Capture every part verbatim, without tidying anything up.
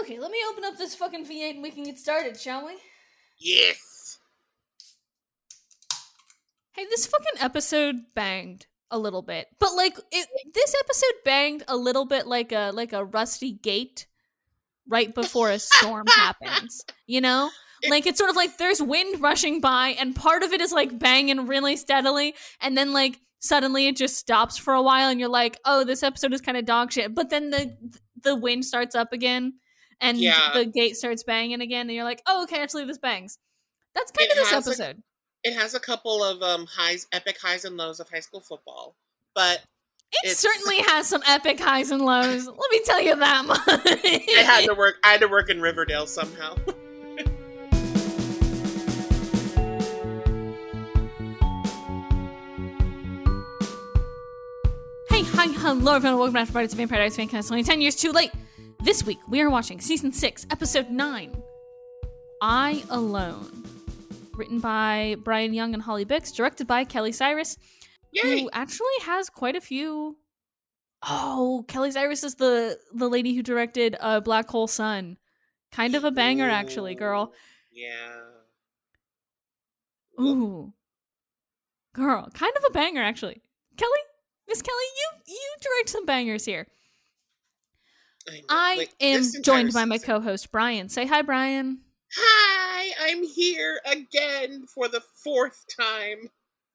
Okay, let me open up this fucking V eight and we can get started, shall we? Yes. Hey, this fucking episode banged a little bit, but like it, this episode banged a little bit like a like a rusty gate right before a storm happens. You know, like it's sort of like there's wind rushing by, and part of it is like banging really steadily, and then like suddenly it just stops for a while, and you're like, oh, this episode is kind of dog shit. But then the the wind starts up again, and Yeah. the gate starts banging again, and you're like, oh, okay, actually this bangs. That's kind It of this has a- episode. It has a couple of um highs, epic highs and lows of high school football, but It it's- certainly has some epic highs and lows. Let me tell you that much. I had to work. I had to work in Riverdale somehow. Hey, hi, hello, everyone. Welcome back to Pirates of Vampire Diaries Fancast. Only ten years too late. This week, we are watching Season six, Episode nine, I Alone. Written by Brian Young and Holly Bix. Directed by Kelly Cyrus, Yay! who actually has quite a few... Oh, Kelly Cyrus is the, the lady who directed uh, Black Hole Sun. Kind of a banger, actually, girl. Yeah. Ooh. Girl, kind of a banger, actually. Kelly? Miss Kelly, you you direct some bangers here. I, know, I like, am this entire joined by my season- co-host, Brian. Say hi, Brian. Hi, I'm here again for the fourth time.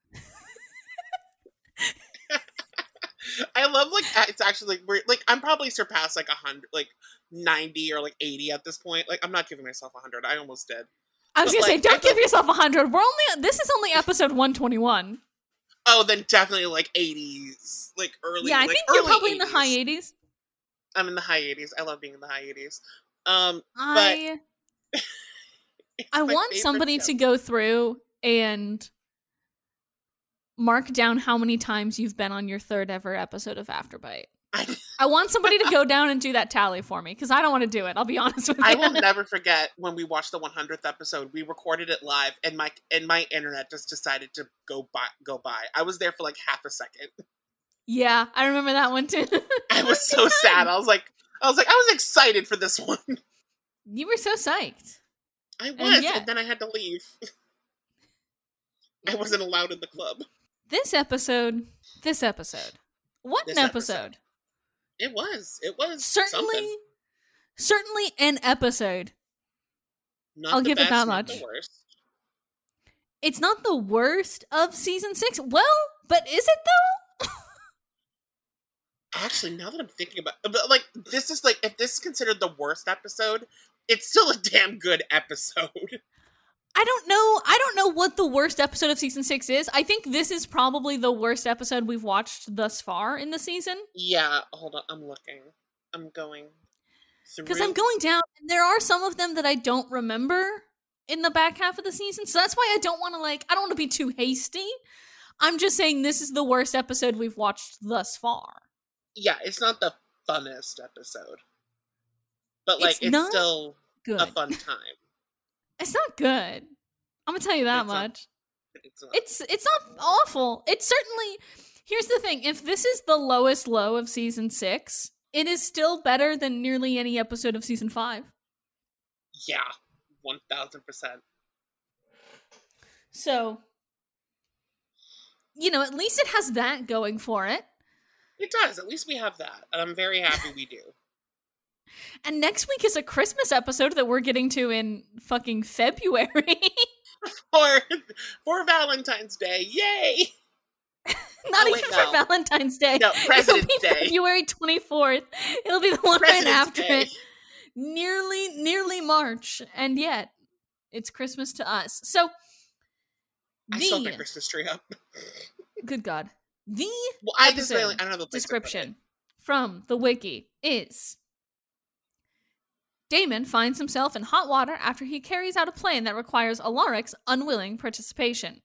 I love like it's actually like we're like I'm probably surpassed like a hundred, like ninety or like eighty at this point. Like I'm not giving myself a hundred. I almost did. I was But, gonna say, like, don't I feel- give yourself a hundred. We're only this is only episode one twenty-one. Oh, then definitely like eighties, like early. Yeah, I like, think you're early probably in the eighties. high eighties. I'm in the high eighties. I love being in the high eighties. Um, I it's I my want favorite somebody show. to go through and mark down how many times you've been on your third ever episode of Afterbite. I, I want somebody to go down and do that tally for me, because I don't want to do it. I'll be honest with you. I will never forget when we watched the one hundredth episode. We recorded it live, and my and my internet just decided to go by. Go by. I was there for like half a second. Yeah, I remember that one too. I was so sad. I was like, I was like, I was excited for this one. You were so psyched. I was, and, yeah. then I had to leave. I wasn't allowed in the club. This episode, this episode, what This an episode. episode! It was. It was Certainly, something. certainly an episode. Not I'll the give it best, that not much. The worst. It's not the worst of season six. Well, but is it though? Actually, now that I'm thinking about, but like this is like if this is considered the worst episode, it's still a damn good episode. I don't know. I don't know what the worst episode of season six is. I think this is probably the worst episode we've watched thus far in the season. Yeah, hold on, I'm looking. I'm going through. Because I'm going down, and there are some of them that I don't remember in the back half of the season. So that's why I don't want to, like, I don't want to be too hasty. I'm just saying this is the worst episode we've watched thus far. Yeah, it's not the funnest episode, but like It's it's, not still Good. a fun time. It's not good. I'm gonna tell you that It's not- much. It's not. It's it's not awful. It's certainly. Here's the thing: if this is the lowest low of season six, it is still better than nearly any episode of season five. Yeah, one thousand percent. So, you know, at least it has that going for it. It does. At least we have that, and I'm very happy we do. And next week is a Christmas episode that we're getting to in fucking February. For for Valentine's Day, yay! Not Oh, wait, even no. for Valentine's Day. No, President's It'll be Day. February twenty-fourth. It'll be the one right President's after Day. it. Nearly, nearly March, and yet it's Christmas to us. So, I still have my the Christmas tree up. good God, the Well, I just episode really, I don't have a place to put it. description from the wiki is: Damon finds himself in hot water after he carries out a plan that requires Alaric's unwilling participation.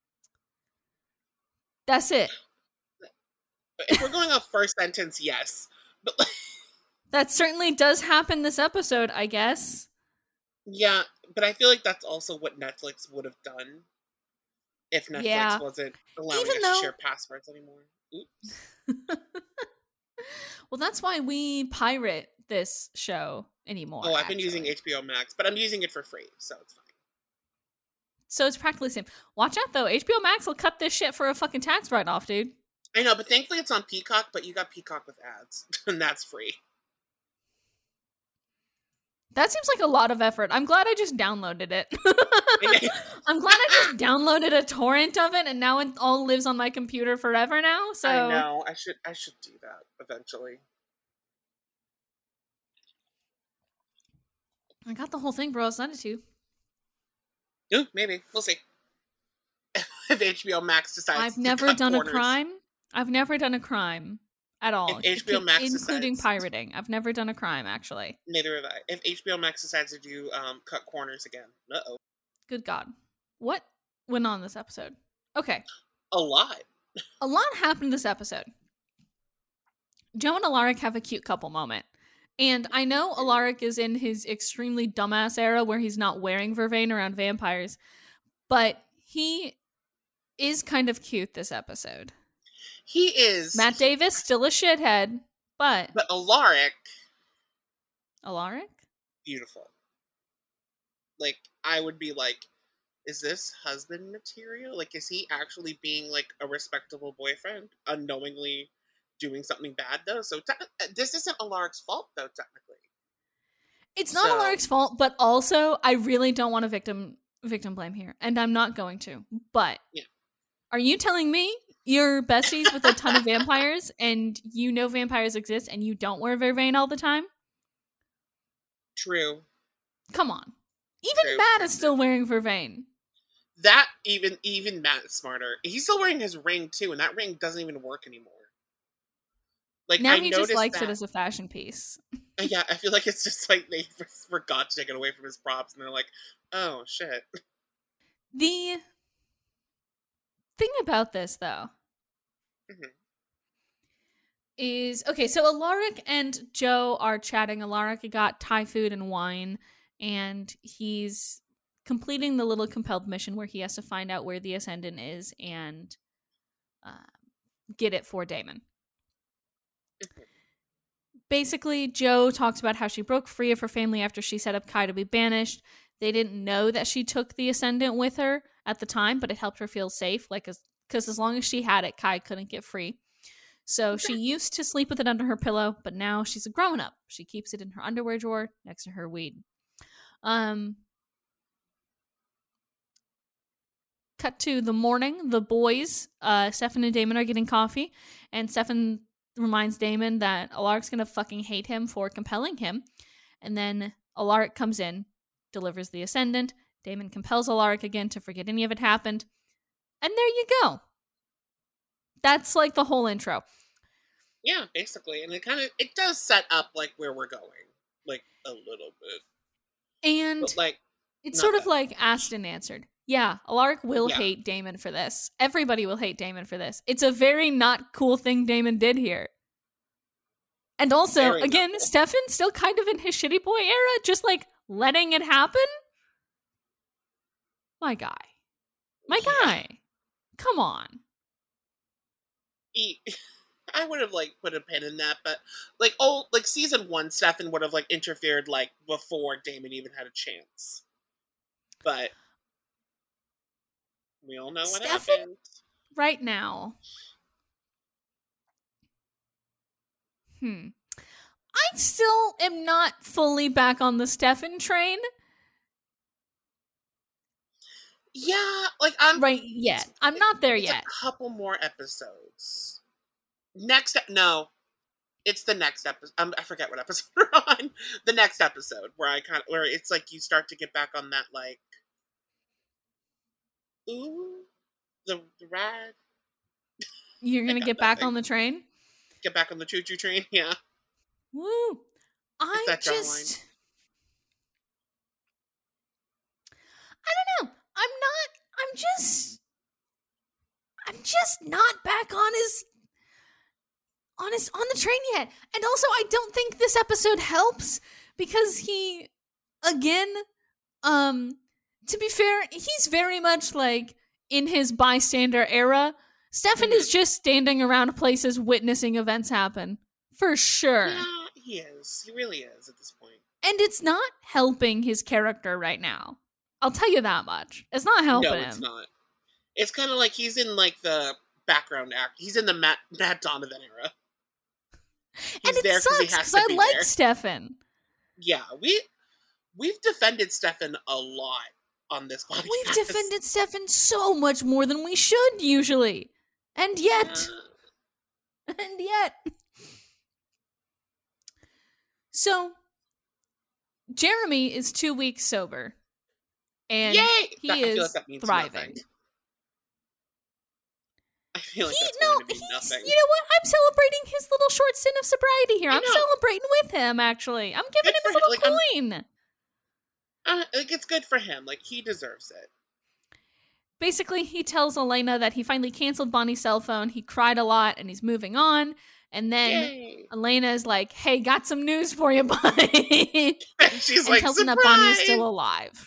That's it. If we're going off first sentence, yes, but like, That certainly does happen this episode, I guess. yeah, but I feel like that's also what Netflix would have done if Netflix Yeah. wasn't allowing Even us though- to share passwords anymore. Oops. Well, that's why we pirate this show anymore. Oh, I've actually. been using H B O Max, but I'm using it for free, so it's fine. So it's practically the same. Watch out, though. H B O Max will cut this shit for a fucking tax write-off, dude. I know, but thankfully it's on Peacock, but you got Peacock with ads, and that's free. That seems like a lot of effort. I'm glad I just downloaded it. I'm glad I just downloaded a torrent of it, and now it all lives on my computer forever now. So I know. I should I should do that eventually. I got the whole thing, bro. I'll send it to you. Ooh, maybe. We'll see. If H B O Max decides I've to never cut done corners. a crime. I've never done a crime at all. If H B O Max including decides- pirating. I've never done a crime, actually. Neither have I. If H B O Max decides to do um, cut corners again. Uh-oh. Good God. What went on this episode? Okay. A lot. A lot happened this episode. Joe and Alaric have a cute couple moment. And I know Alaric is in his extremely dumbass era where he's not wearing vervain around vampires, but he is kind of cute this episode. He is. Matt Davis, still a shithead, but... But Alaric... Alaric? Beautiful. Like, I would be like, is this husband material? Like, is he actually being, like, a respectable boyfriend? Unknowingly doing something bad, though? So, te- this isn't Alaric's fault, though, technically. It's not So- Alaric's fault, but also, I really don't want to victim victim blame here, and I'm not going to. But, Yeah. Are you telling me you're besties with a ton of vampires, and you know vampires exist, and you don't wear vervain all the time? True. Come on. Even True. Matt is still wearing vervain. That, even even Matt is smarter. He's still wearing his ring, too, and that ring doesn't even work anymore. Like, Now I he just noticed likes that. it as a fashion piece. Yeah, I feel like it's just like they forgot to take it away from his props, and they're like, oh, shit. The thing about this, though, Mhm. is okay. So Alaric and Joe are chatting. Alaric got Thai food and wine, and he's completing the little compelled mission where he has to find out where the Ascendant is and uh, get it for Damon. Mhm. Basically, Joe talks about how she broke free of her family after she set up Kai to be banished. They didn't know that she took the Ascendant with her at the time, but it helped her feel safe. Like, because as long as she had it, Kai couldn't get free. So she used to sleep with it under her pillow, but now she's a grown up. She keeps it in her underwear drawer next to her weed. Um, cut to the morning. The boys, uh, Stefan and Damon, are getting coffee, and Stefan reminds Damon that Alaric's gonna fucking hate him for compelling him. And then Alaric comes in, delivers the Ascendant. Damon compels Alaric again to forget any of it happened. And there you go. That's like the whole intro. Yeah, basically. And it kind of, it does set up, like, where we're going. Like, a little bit. And But, like, it's not sort of bad. like asked and answered. Yeah, Alaric will Yeah. hate Damon for this. Everybody will hate Damon for this. It's a very not cool thing Damon did here. And also, Very not again, cool. Stefan's still kind of in his shitty boy era, just like letting it happen. My guy. My Yeah. guy. Come on. he, I would have, like, put a pin in that, but, like, oh, like, season one, Stefan would have, like, interfered, like, before Damon even had a chance. But we all know what Stefan- happened. Right now. Hmm. I still am not fully back on the Stefan train. Yeah, like, I'm... Right yet. I'm not there It's yet. a couple more episodes. Next, e- no, it's the next episode. Um, I forget what episode we're on. The next episode where I kind of where it's like you start to get back on that like, ooh, the, the ride. You're gonna got get back nothing. on the train? Get back on the choo choo train. Yeah, Woo! I that drum just... I don't know. I'm not... I'm just... I'm just not back on his... on his... on the train yet. And also, I don't think this episode helps because he... Again, um... to be fair, he's very much like in his bystander era. Stefan Mhm. is just standing around places witnessing events happen. For sure. yeah, He is. He really is at this point. And it's not helping his character right now. I'll tell you that much. It's not helping him. No, it's him. not. It's kind of like he's in like the background act. He's in the Matt, Matt Donovan era. He's and it there sucks he has because to I be like there. Stefan. Yeah, we we've defended Stefan a lot on this podcast. We've defended Stefan so much more than we should usually, and yet, uh, and yet. So, Jeremy is two weeks sober, and Yay! he that, is I feel like that means thriving. Nothing. I feel like he, that's no, going to mean he's, nothing. You know what? I'm celebrating his little short stint of sobriety here. I I'm know. celebrating with him, actually. I'm giving Good him for his little him. Like, coin. Uh, like, it's good for him. Like, he deserves it. Basically, he tells Elena that he finally canceled Bonnie's cell phone. He cried a lot, and he's moving on. And then Yay. Elena is like, hey, got some news for you, Bonnie. And she's and like, tells him surprise! that Bonnie is still alive.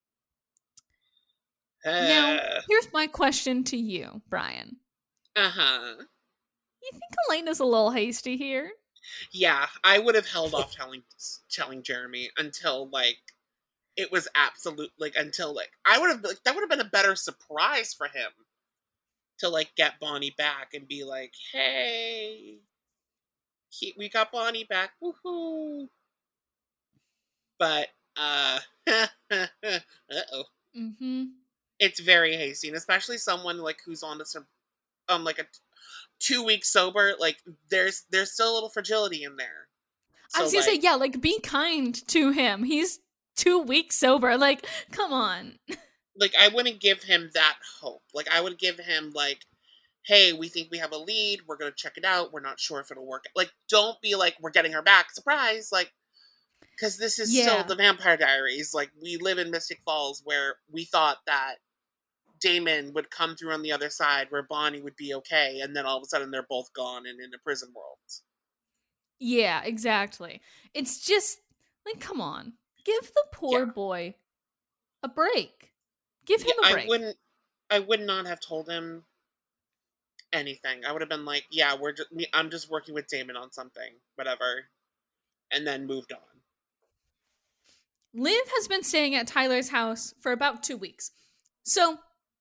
Uh, Now, here's my question to you, Brian. Uh-huh. You think Elena's a little hasty here? Yeah, I would have held off telling telling Jeremy until, like, it was absolute, like, until, like, I would have, like, that would have been a better surprise for him to, like, get Bonnie back and be like, hey, he, we got Bonnie back, woohoo. But, uh, uh-oh. Mm-hmm. It's very hasty, and especially someone, like, who's on this, um, like, a two weeks sober, like, there's, there's still a little fragility in there. So, I was gonna like, say, yeah, like, be kind to him. He's two weeks sober. Like, come on. Like, I wouldn't give him that hope. Like, I would give him, like, hey, we think we have a lead. We're going to check it out. We're not sure if it'll work. Like, don't be like, we're getting her back. Surprise. Like, because this is Yeah. still the Vampire Diaries. Like, we live in Mystic Falls where we thought that Damon would come through on the other side where Bonnie would be okay. And then all of a sudden they're both gone and in a prison world. Yeah, exactly. It's just, like, come on. Give the poor Yeah. boy a break. Give him Yeah, a break. I wouldn't, I would not have told him anything. I would have been like, yeah, we're just, I'm just working with Damon on something, whatever. And then moved on. Liv has been staying at Tyler's house for about two weeks. So,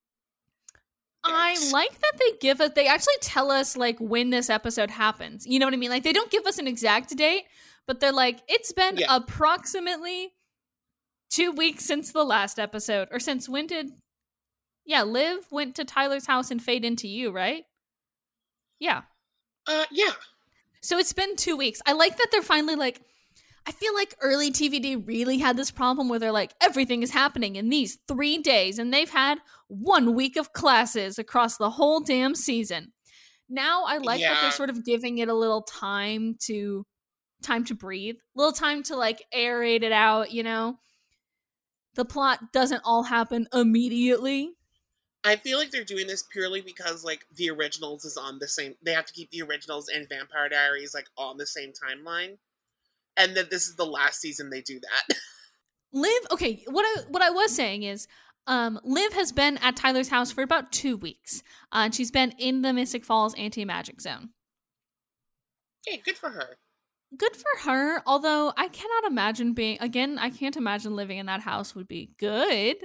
I Yikes. like that they give us, they actually tell us, like, when this episode happens. You know what I mean? Like, they don't give us an exact date, but they're like, it's been Yeah. approximately two weeks since the last episode. Or since when did, yeah, Liv went to Tyler's house and Fade Into You, right? Yeah. Uh, yeah. So it's been two weeks. I like that they're finally like, I feel like early T V D really had this problem where they're like, everything is happening in these three days, and they've had one week of classes across the whole damn season. Now I like that Yeah. they're sort of giving it a little time to time to breathe, a little time to like aerate it out, you know? The plot doesn't all happen immediately. I feel like they're doing this purely because, like, the originals is on the same, they have to keep the originals and Vampire Diaries, like, on the same timeline. And that this is the last season they do that. Liv, okay, what I what I was saying is, um, Liv has been at Tyler's house for about two weeks. Uh, and she's been in the Mystic Falls anti-magic zone. Okay, good for her. Good for her, although I cannot imagine being, again, I can't imagine living in that house would be good.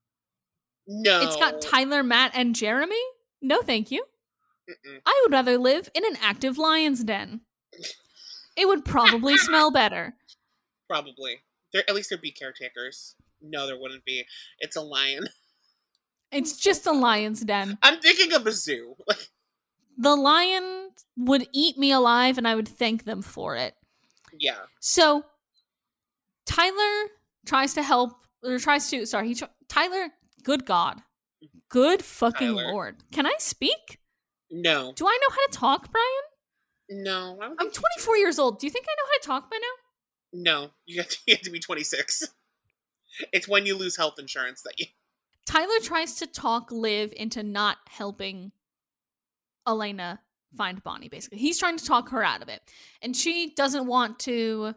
No. It's got Tyler, Matt, and Jeremy? No, thank you. Mm-mm. I would rather live in an active lion's den. It would probably smell better. Probably. There, at least there'd be caretakers. No, there wouldn't be. It's a lion. It's just a lion's den. I'm thinking of a zoo. Like, The lion would eat me alive and I would thank them for it. yeah. So, Tyler tries to help, or tries to, sorry, he tr- Tyler, good God. Good fucking Tyler. Lord. Can I speak? No. Do I know how to talk, Brian? No. I don't I'm think you twenty-four years old. Do you think I know how to talk by now? do. No. You have, to, you have to be twenty-six. It's when you lose health insurance that you... Tyler tries to talk Liv into not helping Elena find Bonnie, basically. He's trying to talk her out of it. And she doesn't want to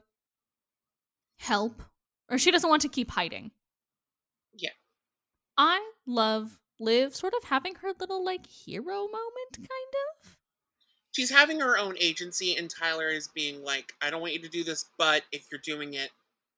help, or she doesn't want to keep hiding. Yeah. I love Liv sort of having her little, like, hero moment, kind of. she's having her own agency, and Tyler is being like, I don't want you to do this, but if you're doing it,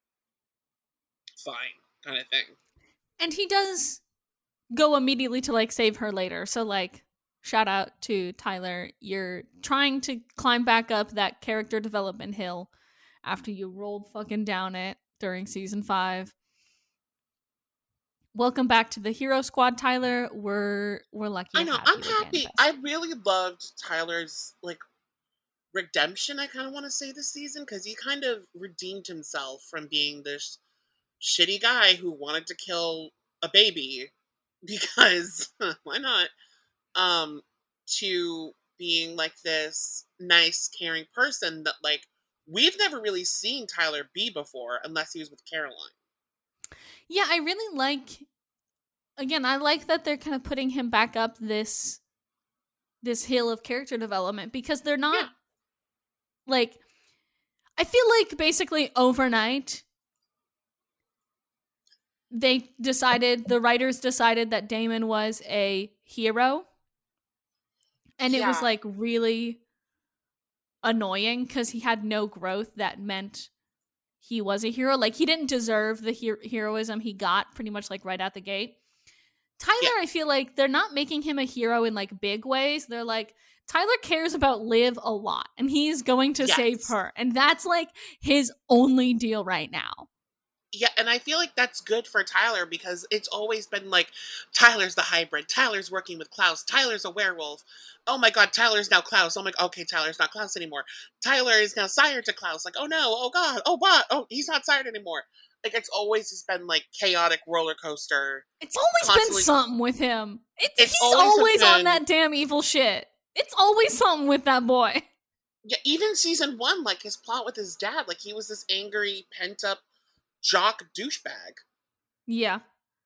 fine, kind of thing. And he does go immediately to like save her later. So like, shout out to Tyler. You're trying to climb back up that character development hill after you rolled fucking down it during season five. Welcome back to the Hero Squad, Tyler. We're we're lucky to I know, have I'm you happy. again. I really loved Tyler's like redemption, I kind of want to say, this season, because he kind of redeemed himself from being this shitty guy who wanted to kill a baby because why not, um to being like this nice, caring person that like we've never really seen Tyler be before unless he was with Caroline. Yeah, I really like, again, I like that they're kind of putting him back up this this hill of character development, because they're not Yeah. like, I feel like basically overnight they decided, the writers decided that Damon was a hero, and it was Yeah. like really annoying because he had no growth that meant he was a hero. Like, he didn't deserve the her- heroism he got pretty much like right out the gate. Tyler, Yeah. I feel like they're not making him a hero in like big ways. They're like, Tyler cares about Liv a lot and he's going to Yes. save her. And that's like his only deal right now. Yeah, and I feel like that's good for Tyler because it's always been like, Tyler's the hybrid. Tyler's working with Klaus. Tyler's a werewolf. Oh my god, Tyler's now Klaus. Oh my, okay, Tyler's not Klaus anymore. Tyler is now sired to Klaus. Like, oh no, oh god, oh what? Oh, he's not sired anymore. Like, it's always just been like chaotic roller coaster. It's always Constantly- been something with him. It's, It's he's always always been- on that damn evil shit. It's always something with that boy. Yeah, even season one, like his plot with his dad, like he was this angry, pent up jock douchebag. Yeah.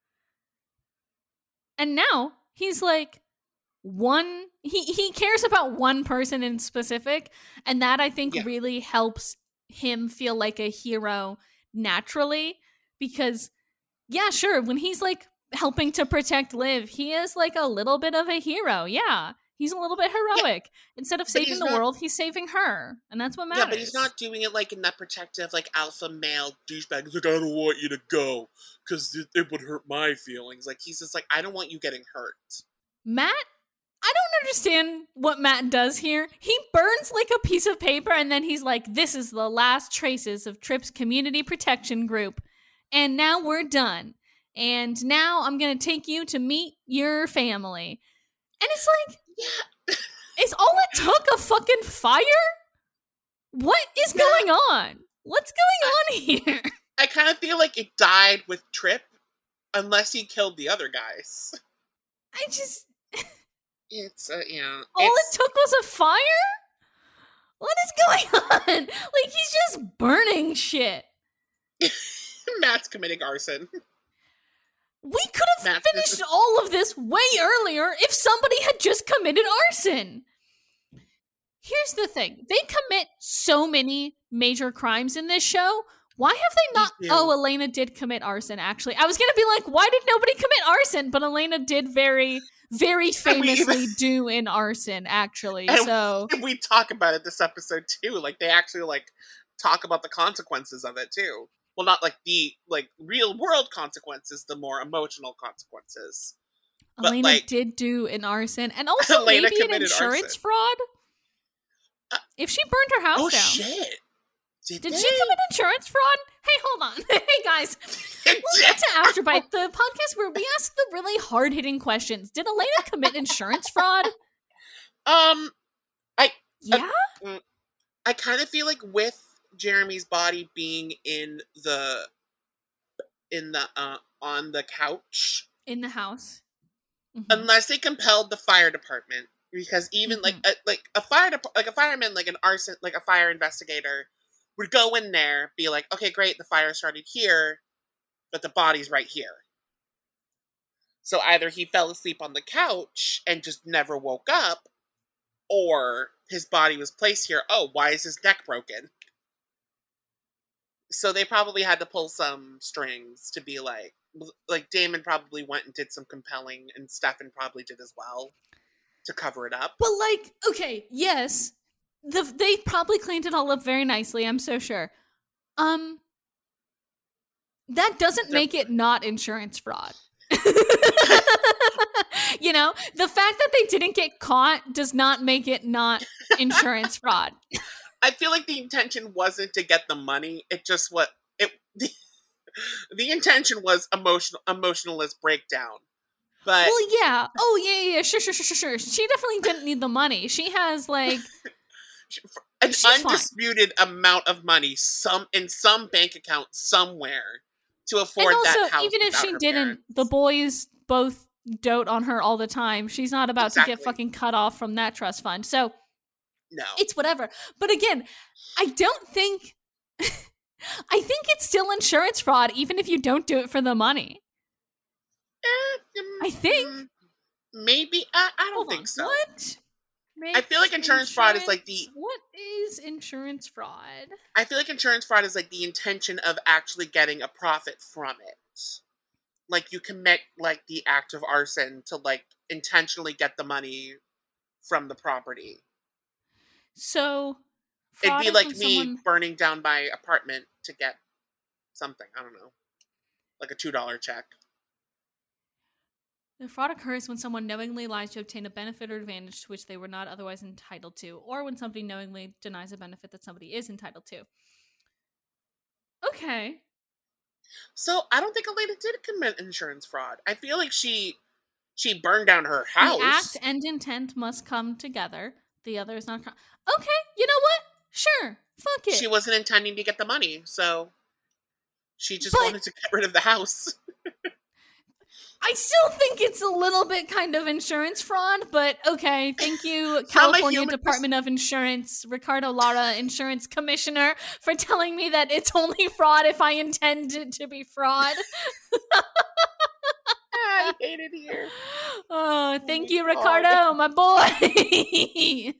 And now he's like one, he he cares about one person in specific, and that I think Yeah. really helps him feel like a hero naturally, because yeah, sure, when he's like helping to protect Liv, he is like a little bit of a hero. Yeah. He's a little bit heroic. Instead of But saving he's the not- world, he's saving her. And that's what matters. Yeah, but he's not doing it like in that protective, like alpha male douchebag. He's like, I don't want you to go because it, it would hurt my feelings. Like, he's just like, I don't want you getting hurt. Matt, I don't understand what Matt does here. He burns like a piece of paper and then he's like, this is the last traces of Tripp's community protection group. And now we're done. And now I'm going to take you to meet your family. And it's like, Yeah. is all it took a fucking fire? What is Yeah. going on? What's going on here? I kind of feel like it died with Tripp, unless he killed the other guys. I just, It's, uh, yeah. all it's, it took was a fire? What is going on? Like, he's just burning shit. Matt's committing arson. We could have Matt, finished this is- all of this way earlier if somebody had just committed arson. Here's the thing. They commit so many major crimes in this show. Why have they not? Me too. Oh, Elena did commit arson, actually. I was going to be like, why did nobody commit arson? But Elena did very, very And we even- famously do an arson, actually. And So, we talk about it this episode too. Like, they actually like talk about the consequences of it too. Well, not like the like real world consequences, the more emotional consequences. But, Elena like- did do an arson. And also Elena maybe an committed insurance arson. fraud. Uh, if she burned her house Oh down. shit! Did, Did they? she commit insurance fraud? Hey, hold on. Hey, guys. Welcome to Afterbite, the podcast where we ask the really hard-hitting questions. Did Elena commit insurance fraud? Um, Yeah? I kind of feel like with Jeremy's body being in the in the uh on the couch, In the house. Mhm. unless they compelled the fire department, because even like Mm-hmm. a, like a fire dep- like a fireman, like an arson, like a fire investigator would go in there, be like, okay, great, the fire started here, but the body's right here. So either he fell asleep on the couch and just never woke up, or his body was placed here. Oh, why is his neck broken? So they probably had to pull some strings to be like, like Damon probably went and did some compelling, and Stefan probably did as well, to cover it up. But like, okay, yes, the they probably cleaned it all up very nicely. I'm so sure. Um, that doesn't make it not insurance fraud. You know, the fact that they didn't get caught does not make it not insurance fraud. I feel like the intention wasn't to get the money. It just what it the, the intention was emotional emotionalist breakdown. But well, yeah. Oh, yeah, yeah, sure, sure, sure, sure, sure. She definitely didn't need the money. She has like an she's undisputed fine. amount of money some in some bank account somewhere to afford and also, that house. Even if she didn't, parents. the boys both dote on her all the time. She's not about exactly. to get fucking cut off from that trust fund. So no, it's whatever. But again, I don't think. I think it's still insurance fraud, even if you don't do it for the money. Uh, um, I think maybe I, I don't Hold think on. so. What? I feel like insurance, insurance fraud is like the. What is insurance fraud? I feel like insurance fraud is like the intention of actually getting a profit from it. Like you commit like the act of arson to like intentionally get the money from the property. So it'd be like me someone... burning down my apartment to get something. I don't know, like a two dollar check. The fraud occurs when someone knowingly lies to obtain a benefit or advantage to which they were not otherwise entitled to, or when somebody knowingly denies a benefit that somebody is entitled to. Okay. So I don't think Elena did commit insurance fraud. I feel like she she burned down her house. The act and intent must come together. The other is not. Com- okay, you know what? Sure, fuck it. She wasn't intending to get the money, so she just but wanted to get rid of the house. I still think it's a little bit kind of insurance fraud, but okay. Thank you, California Department pers- of Insurance, Ricardo Lara, Insurance Commissioner, for telling me that it's only fraud if I intend it to be fraud. I hate it here. Oh, thank oh you, Ricardo, God. My boy.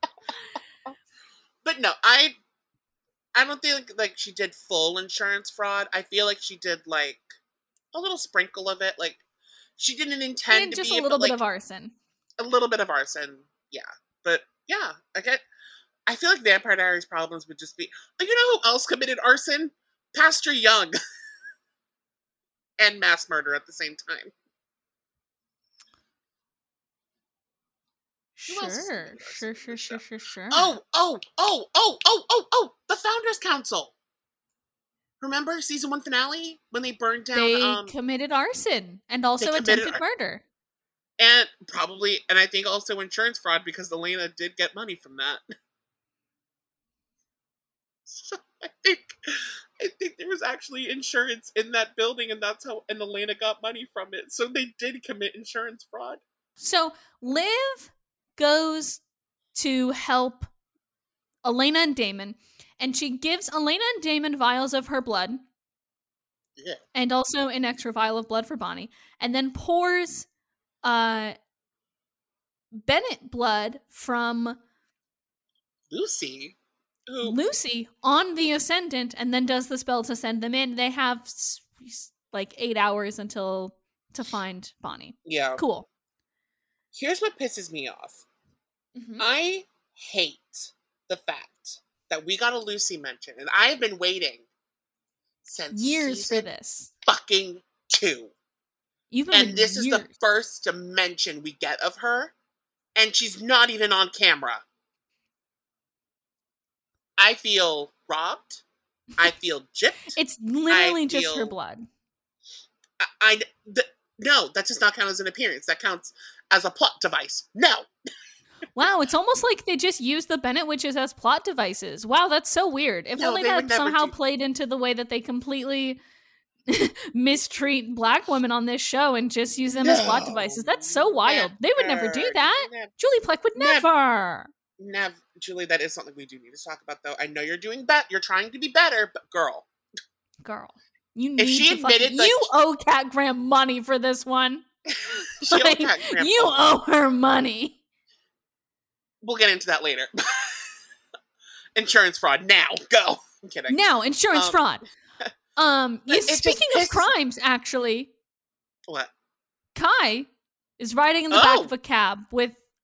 But no, I, I don't think like she did full insurance fraud. I feel like she did like a little sprinkle of it, like. She didn't intend and to just be a little but, bit like, of arson. A little bit of arson, yeah. But yeah, I get. I feel like Vampire Diaries problems would just be. You know who else committed arson? Pastor Young, and mass murder at the same time. Sure, sure, sure, sure, sure, sure. Oh, oh, oh, oh, oh, oh, oh! The Founders Council. Remember season one finale when they burned down? They um, committed arson and also attempted ar- murder, and probably, and I think also insurance fraud because Elena did get money from that. So I think, I think there was actually insurance in that building, and that's how, and Elena got money from it. So they did commit insurance fraud. So Liv goes to help Elena and Damon. And she gives Elena and Damon vials of her blood. Yeah. And also an extra vial of blood for Bonnie. And then pours uh, Bennett blood from Lucy. Who? Lucy on the Ascendant, and then does the spell to send them in. They have like eight hours until to find Bonnie. Yeah. Cool. Here's what pisses me off. Mm-hmm. I hate the fact that we got a Lucy mention, and I have been waiting since years for this fucking two. You've and this years. is the first mention we get of her, and she's not even on camera. I feel robbed. I feel gypped. It's literally I just feel, her blood. I, I the, no, that does not count as an appearance. That counts as a plot device. No. Wow, it's almost like they just used the Bennett witches as plot devices. Wow, that's so weird. If no, only that somehow do- played into the way that they completely mistreat black women on this show and just use them no, as plot devices. That's so wild. Never, they would never do that. Never, Julie Plec would never. Never. Julie, that is something we do need to talk about, though. I know you're doing bet. You're trying to be better, but girl. Girl. You need if she to admitted, fucking, like, you owe Kat Graham money for this one. she like, Kat Graham you owe her money. We'll get into that later. Insurance fraud. Now. Go. I'm kidding. Now, insurance um, fraud. Um, you, speaking of pisses- crimes, actually. What? Kai is riding in the oh. back of a cab with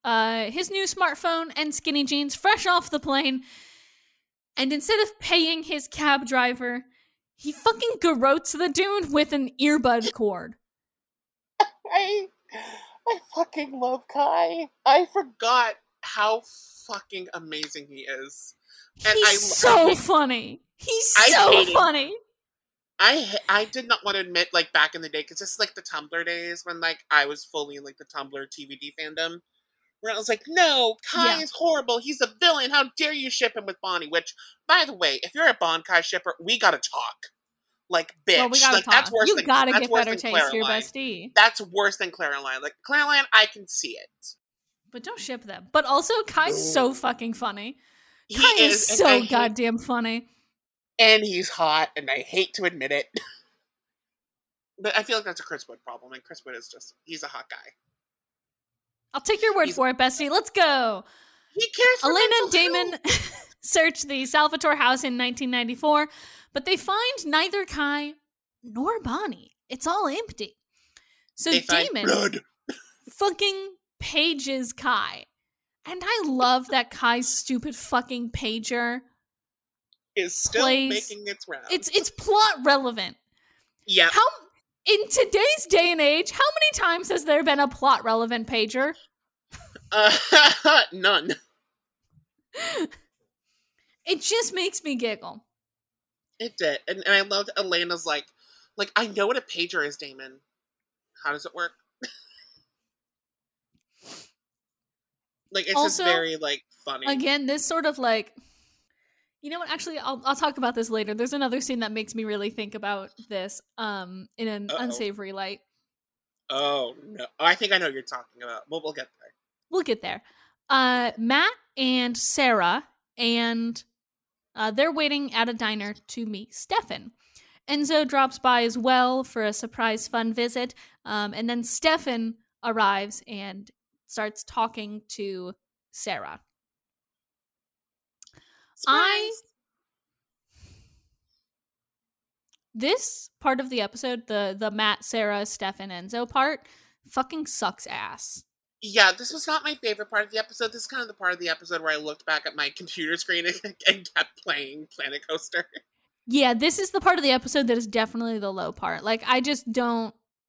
uh, his new smartphone and skinny jeans fresh off the plane. And instead of paying his cab driver, he fucking garrotes the dude with an earbud cord. I, I fucking love Kai. I forgot how fucking amazing he is. And He's I, so I, funny. He's so funny. I I did not want to admit, like, back in the day, because this is, like, the Tumblr days when, like, I was fully in, like, the Tumblr T V D fandom, where I was like, no, Kai yeah. is horrible. He's a villain. How dare you ship him with Bonnie? Which, by the way, if you're a Bon Kai shipper, we gotta talk. Like, bitch. Well, we gotta like, talk. That's worse you than, gotta that's get better taste for your bestie. That's worse than Claraline. Like, Claraline, I can see it. But don't ship them. But also, Kai's Ooh. so fucking funny. He Kai is, is so goddamn funny. And he's hot, and I hate to admit it. But I feel like that's a Chris Wood problem, and Chris Wood is just, he's a hot guy. I'll take your word he's, for it, bestie. Let's go. He cares for Elena and Damon search the Salvatore house in nineteen ninety-four, but they find neither Kai nor Bonnie. It's all empty. So they Damon blood. fucking pages Kai. And I love that Kai's stupid fucking pager is still plays, making its rounds. It's it's plot relevant. Yeah. How in today's day and age, how many times has there been a plot relevant pager? Uh, none. It just makes me giggle. It did, and, and I loved Elena's like, like I know what a pager is, Damon. How does it work? Like it's also, just very like funny. Again, this sort of like. You know what? Actually, I'll I'll talk about this later. There's another scene that makes me really think about this um, in an Uh-oh. unsavory light. Oh, no. I think I know what you're talking about. We'll, we'll get there. We'll get there. Uh, Matt and Sarah, and uh, they're waiting at a diner to meet Stefan. Enzo drops by as well for a surprise fun visit. Um, and then Stefan arrives and starts talking to Sarah. Surprise. I this part of the episode, the the Matt, Sarah, Stefan, Enzo part, fucking sucks ass. Yeah, this was not my favorite part of the episode. This is kind of the part of the episode where I looked back at my computer screen and, and kept playing Planet Coaster. Yeah, this is the part of the episode that is definitely the low part. Like, I just don't,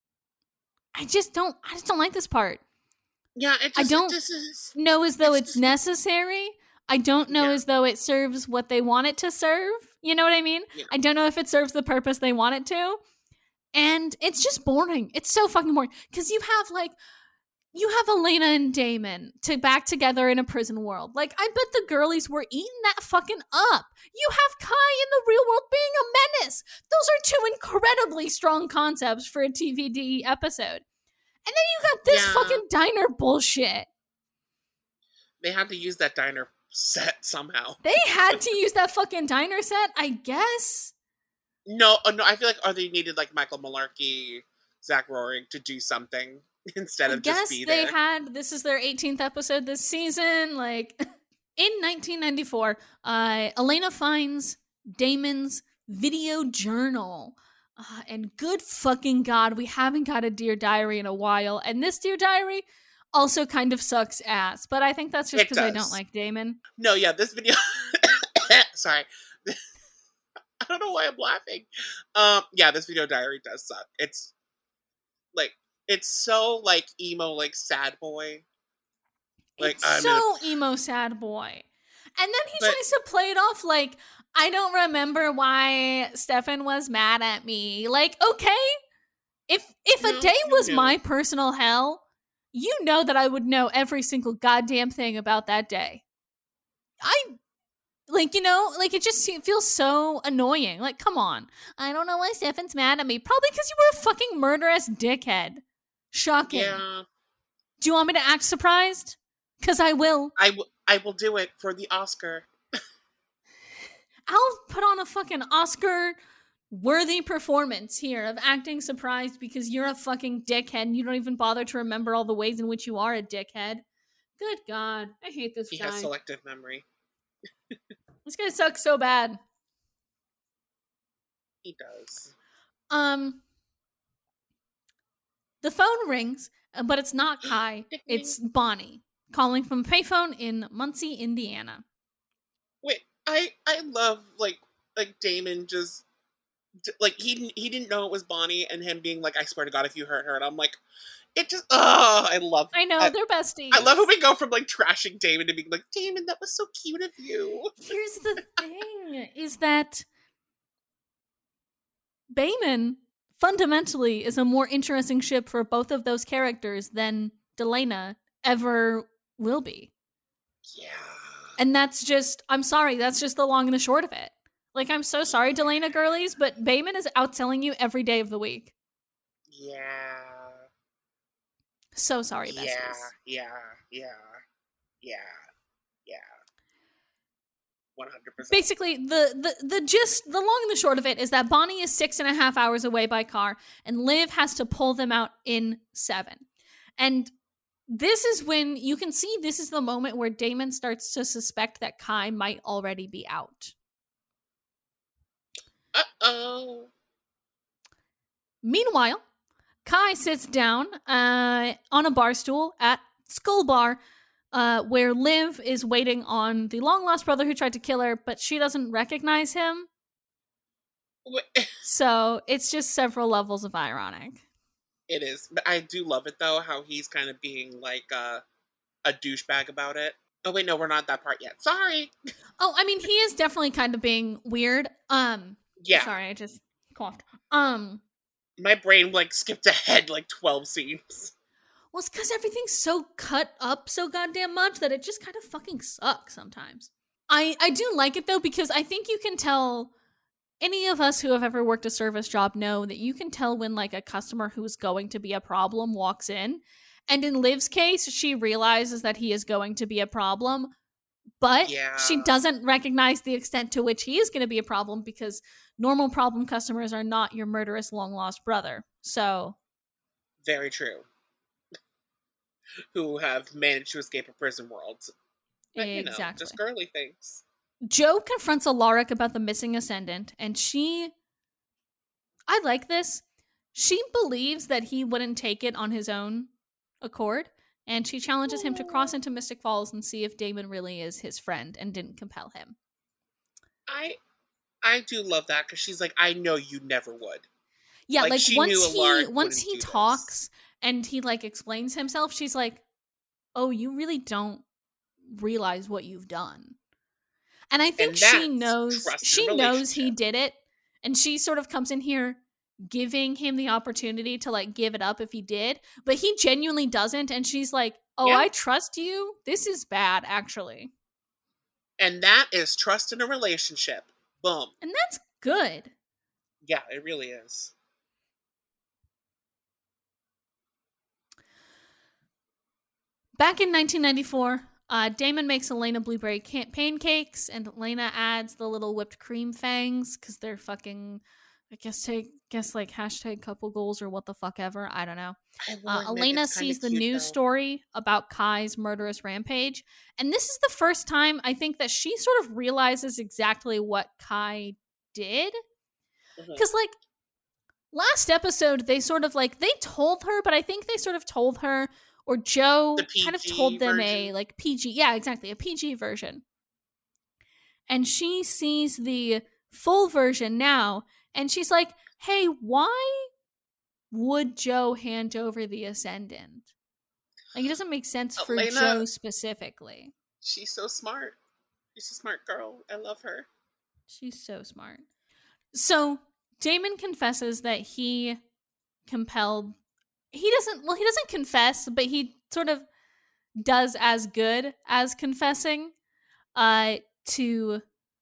I just don't, I just don't like this part. Yeah, it just, I don't it just is, know as though it's it's just, necessary. I don't know yeah. as though it serves what they want it to serve. You know what I mean? Yeah. I don't know if it serves the purpose they want it to. And it's just boring. It's so fucking boring. Because you have, like, you have Elena and Damon to back together in a prison world. Like, I bet the girlies were eating that fucking up. You have Kai in the real world being a menace. Those are two incredibly strong concepts for a T V D episode. And then you got this yeah. fucking diner bullshit. They had to use that diner set somehow. They had to use that fucking diner set, I guess. No, no, I feel like or they needed like Michael Malarkey, Zach Rohrig to do something instead of I guess just be they there. had. This is their eighteenth episode this season. Like in nineteen ninety-four, uh, Elena finds Damon's video journal. Uh, and good fucking God, we haven't got a Dear Diary in a while. And this Dear Diary also kind of sucks ass, but I think that's just because I don't like Damon. No, yeah, this video. Sorry, I don't know why I'm laughing. Um, yeah, this video diary does suck. It's like it's so like emo, like sad boy. Like it's I'm so a- emo, sad boy, and then he but, tries to play it off like I don't remember why Stefan was mad at me. Like, okay, if if a no, day was my personal hell. You know that I would know every single goddamn thing about that day. I, like, you know, like, it just feels so annoying. Like, come on. I don't know why Stefan's mad at me. Probably because you were a fucking murderous dickhead. Shocking. Yeah. Do you want me to act surprised? Because I will. I, w- I will do it for the Oscar. I'll put on a fucking Oscar worthy performance here of acting surprised because you're a fucking dickhead and you don't even bother to remember all the ways in which you are a dickhead. Good God. I hate this he guy. He has selective memory. This guy sucks so bad. He does. Um, the phone rings, but it's not Kai. It's Bonnie. calling from a payphone in Muncie, Indiana. Wait, I I love like like Damon just like he he didn't know it was Bonnie, and him being like, I swear to God, if you hurt her, and I'm like, it just oh, I love. I know I, they're besties. I love how we go from like trashing Damon to being like, Damon, that was so cute of you. Here's the thing: is that Bayman fundamentally is a more interesting ship for both of those characters than Delena ever will be. Yeah. And that's just, I'm sorry, that's just the long and the short of it. Like, I'm so sorry, Delena girlies, but Bayman is outselling you every day of the week. Yeah. So sorry, besties. Yeah, yeah, yeah, yeah, yeah. one hundred percent. Basically, the, the, the gist, the long and the short of it is that Bonnie is six and a half hours away by car, and Liv has to pull them out in seven. And this is when you can see this is the moment where Damon starts to suspect that Kai might already be out. Uh-oh. Meanwhile, Kai sits down uh, on a bar stool at Skull Bar, uh, where Liv is waiting on the long-lost brother who tried to kill her, but she doesn't recognize him. So it's just several levels of ironic. It is. But I do love it, though, how he's kind of being, like, uh, a douchebag about it. Oh, wait, no, we're not at that part yet. Sorry! Oh, I mean, he is definitely kind of being weird. Um, yeah. Sorry, I just coughed. Um, My brain, like, skipped ahead, like, twelve scenes. Well, it's because everything's so cut up so goddamn much that it just kind of fucking sucks sometimes. I, I do like it, though, because I think you can tell... Any of us who have ever worked a service job know that you can tell when, like, a customer who's going to be a problem walks in. And in Liv's case, she realizes that he is going to be a problem, but yeah. she doesn't recognize the extent to which he is going to be a problem because normal problem customers are not your murderous long-lost brother. So... Very true. Who have managed to escape a prison world. But, you exactly. know, just girly things. Joe confronts Alaric about the missing Ascendant, and she... I like this. She believes that he wouldn't take it on his own accord, and she challenges him to cross into Mystic Falls and see if Damon really is his friend and didn't compel him. I I do love that, because she's like, I know you never would. Yeah, like, like once he Alaric once he talks this. and he, like, explains himself, she's like, oh, you really don't realize what you've done. And I think and she knows she knows he relationship. did it, and she sort of comes in here giving him the opportunity to, like, give it up if he did, but he genuinely doesn't, and she's like, oh, Yeah. I trust you? This is bad, actually. And that is trust in a relationship. Boom. And that's good. Yeah, it really is. Back in nineteen ninety-four, uh, Damon makes Elena blueberry can- pancakes, and Elena adds the little whipped cream fangs because they're fucking, I guess, take, guess like hashtag couple goals or what the fuck ever. I don't know. I will Uh, admit, Elena it's kinda sees the cute, news though. story about Kai's murderous rampage, and this is the first time I think that she sort of realizes exactly what Kai did. Because, Mhm. like, last episode, they sort of, like, they told her, but I think they sort of told her, or Joe The kind of P G told them a, version? like, P G, yeah, exactly, a P G version. And she sees the full version now, and she's like, hey, why would Joe hand over the Ascendant? Like, it doesn't make sense for Elena- Joe specifically. She's so smart. She's a smart girl. I love her. She's so smart. So Damon confesses that he compelled, he doesn't, well, he doesn't confess, but he sort of does as good as confessing uh, to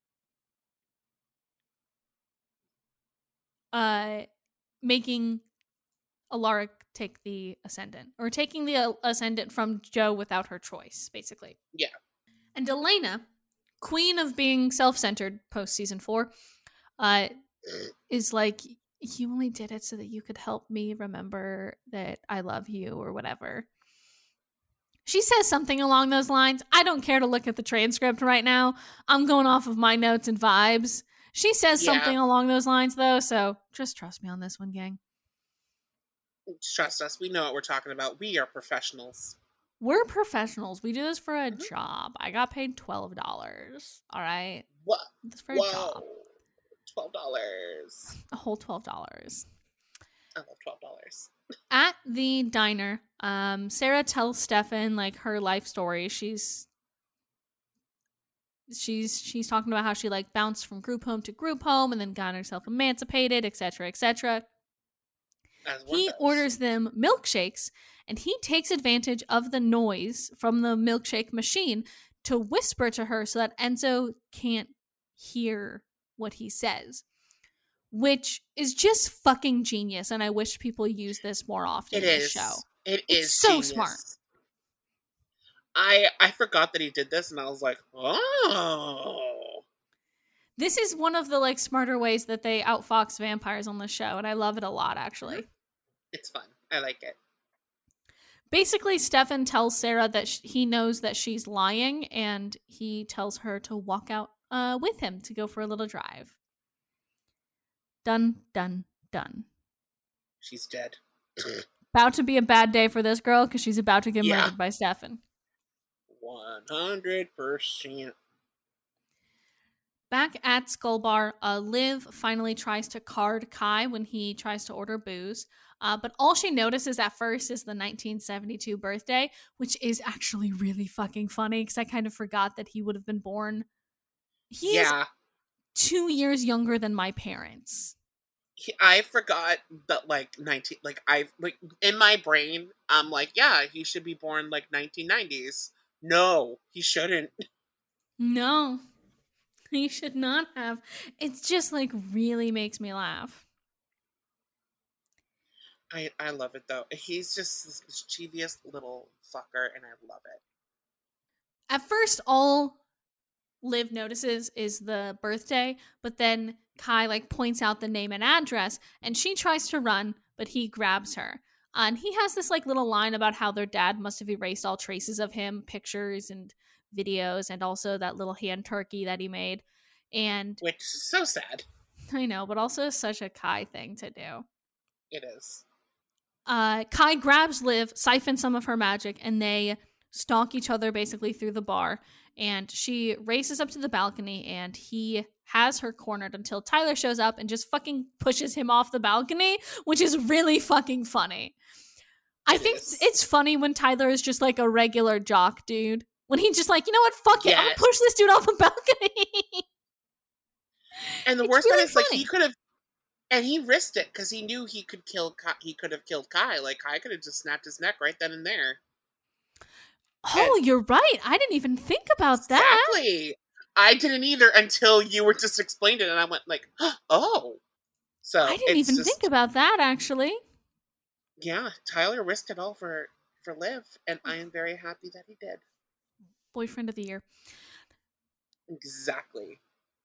uh, making Alaric take the Ascendant, or taking the uh, Ascendant from Joe without her choice, basically. Yeah. And Elena, queen of being self-centered post season four, uh, is like, you only did it so that you could help me remember that I love you or whatever. She says something along those lines. I don't care to look at the transcript right now. I'm going off of my notes and vibes. She says Yeah. something along those lines, though, so just trust me on this one, gang. Trust us. We know what we're talking about. We are professionals. we're professionals. We do this for a Mhm. job. I got paid twelve dollars. All right. What? This for a Whoa. job. twelve dollars. A whole twelve dollars. I love twelve dollars. At the diner, um, Sarah tells Stefan like her life story. She's she's she's talking about how she like bounced from group home to group home and then got herself emancipated, et cetera, et cetera. He does. orders them milkshakes, and he takes advantage of the noise from the milkshake machine to whisper to her so that Enzo can't hear what he says, which is just fucking genius, and I wish people use this more often It in is. the show. It It's is so genius. smart. I I forgot that he did this, and I was like, oh. This is one of the like smarter ways that they outfox vampires on the show, and I love it a lot, actually. It's fun. I like it. Basically, Stefan tells Sarah that sh- he knows that she's lying, and he tells her to walk out uh, with him to go for a little drive. Done, done, done. She's dead. About to be a bad day for this girl because she's about to get Yeah. murdered by Stefan. one hundred percent. Back at Skull Bar, uh, Liv finally tries to card Kai when he tries to order booze. Uh, but all she notices at first is the nineteen seventy-two birthday, which is actually really fucking funny because I kind of forgot that he would have been born. He's Yeah. two years younger than my parents. He, I forgot that, like, nineteen, like, I, like, in my brain, I'm like, yeah, he should be born, like, nineteen nineties. No, he shouldn't. No, he should not have. It's just, like, really makes me laugh. I, I love it, though. He's just this mischievous little fucker, and I love it. At first, all Liv notices is the birthday, but then Kai, like, points out the name and address, and she tries to run, but he grabs her. Uh, and he has this, like, little line about how their dad must have erased all traces of him, pictures and videos, and also that little hand turkey that he made. And Which is so sad. I know, but also such a Kai thing to do. It is. Uh, Kai grabs Liv, siphons some of her magic, and they stalk each other basically through the bar. And she races up to the balcony, and he has her cornered until Tyler shows up and just fucking pushes him off the balcony, which is really fucking funny. I It think is. it's funny when Tyler is just like a regular jock dude. When he's just like, you know what, fuck it, I'm gonna Yes. push this dude off the balcony. And the It's worst really part is, like, funny. he could have, and he risked it because he knew he could kill. Kai, he could have killed Kai. Like, Kai could have just snapped his neck right then and there. Oh, you're right. I didn't even think about that. Exactly. I didn't either until you were just explained it, and I went like, oh. So I didn't it's even just, think about that, actually. yeah, Tyler risked it all for for Liv, and I am very happy that he did. Boyfriend of the year. Exactly.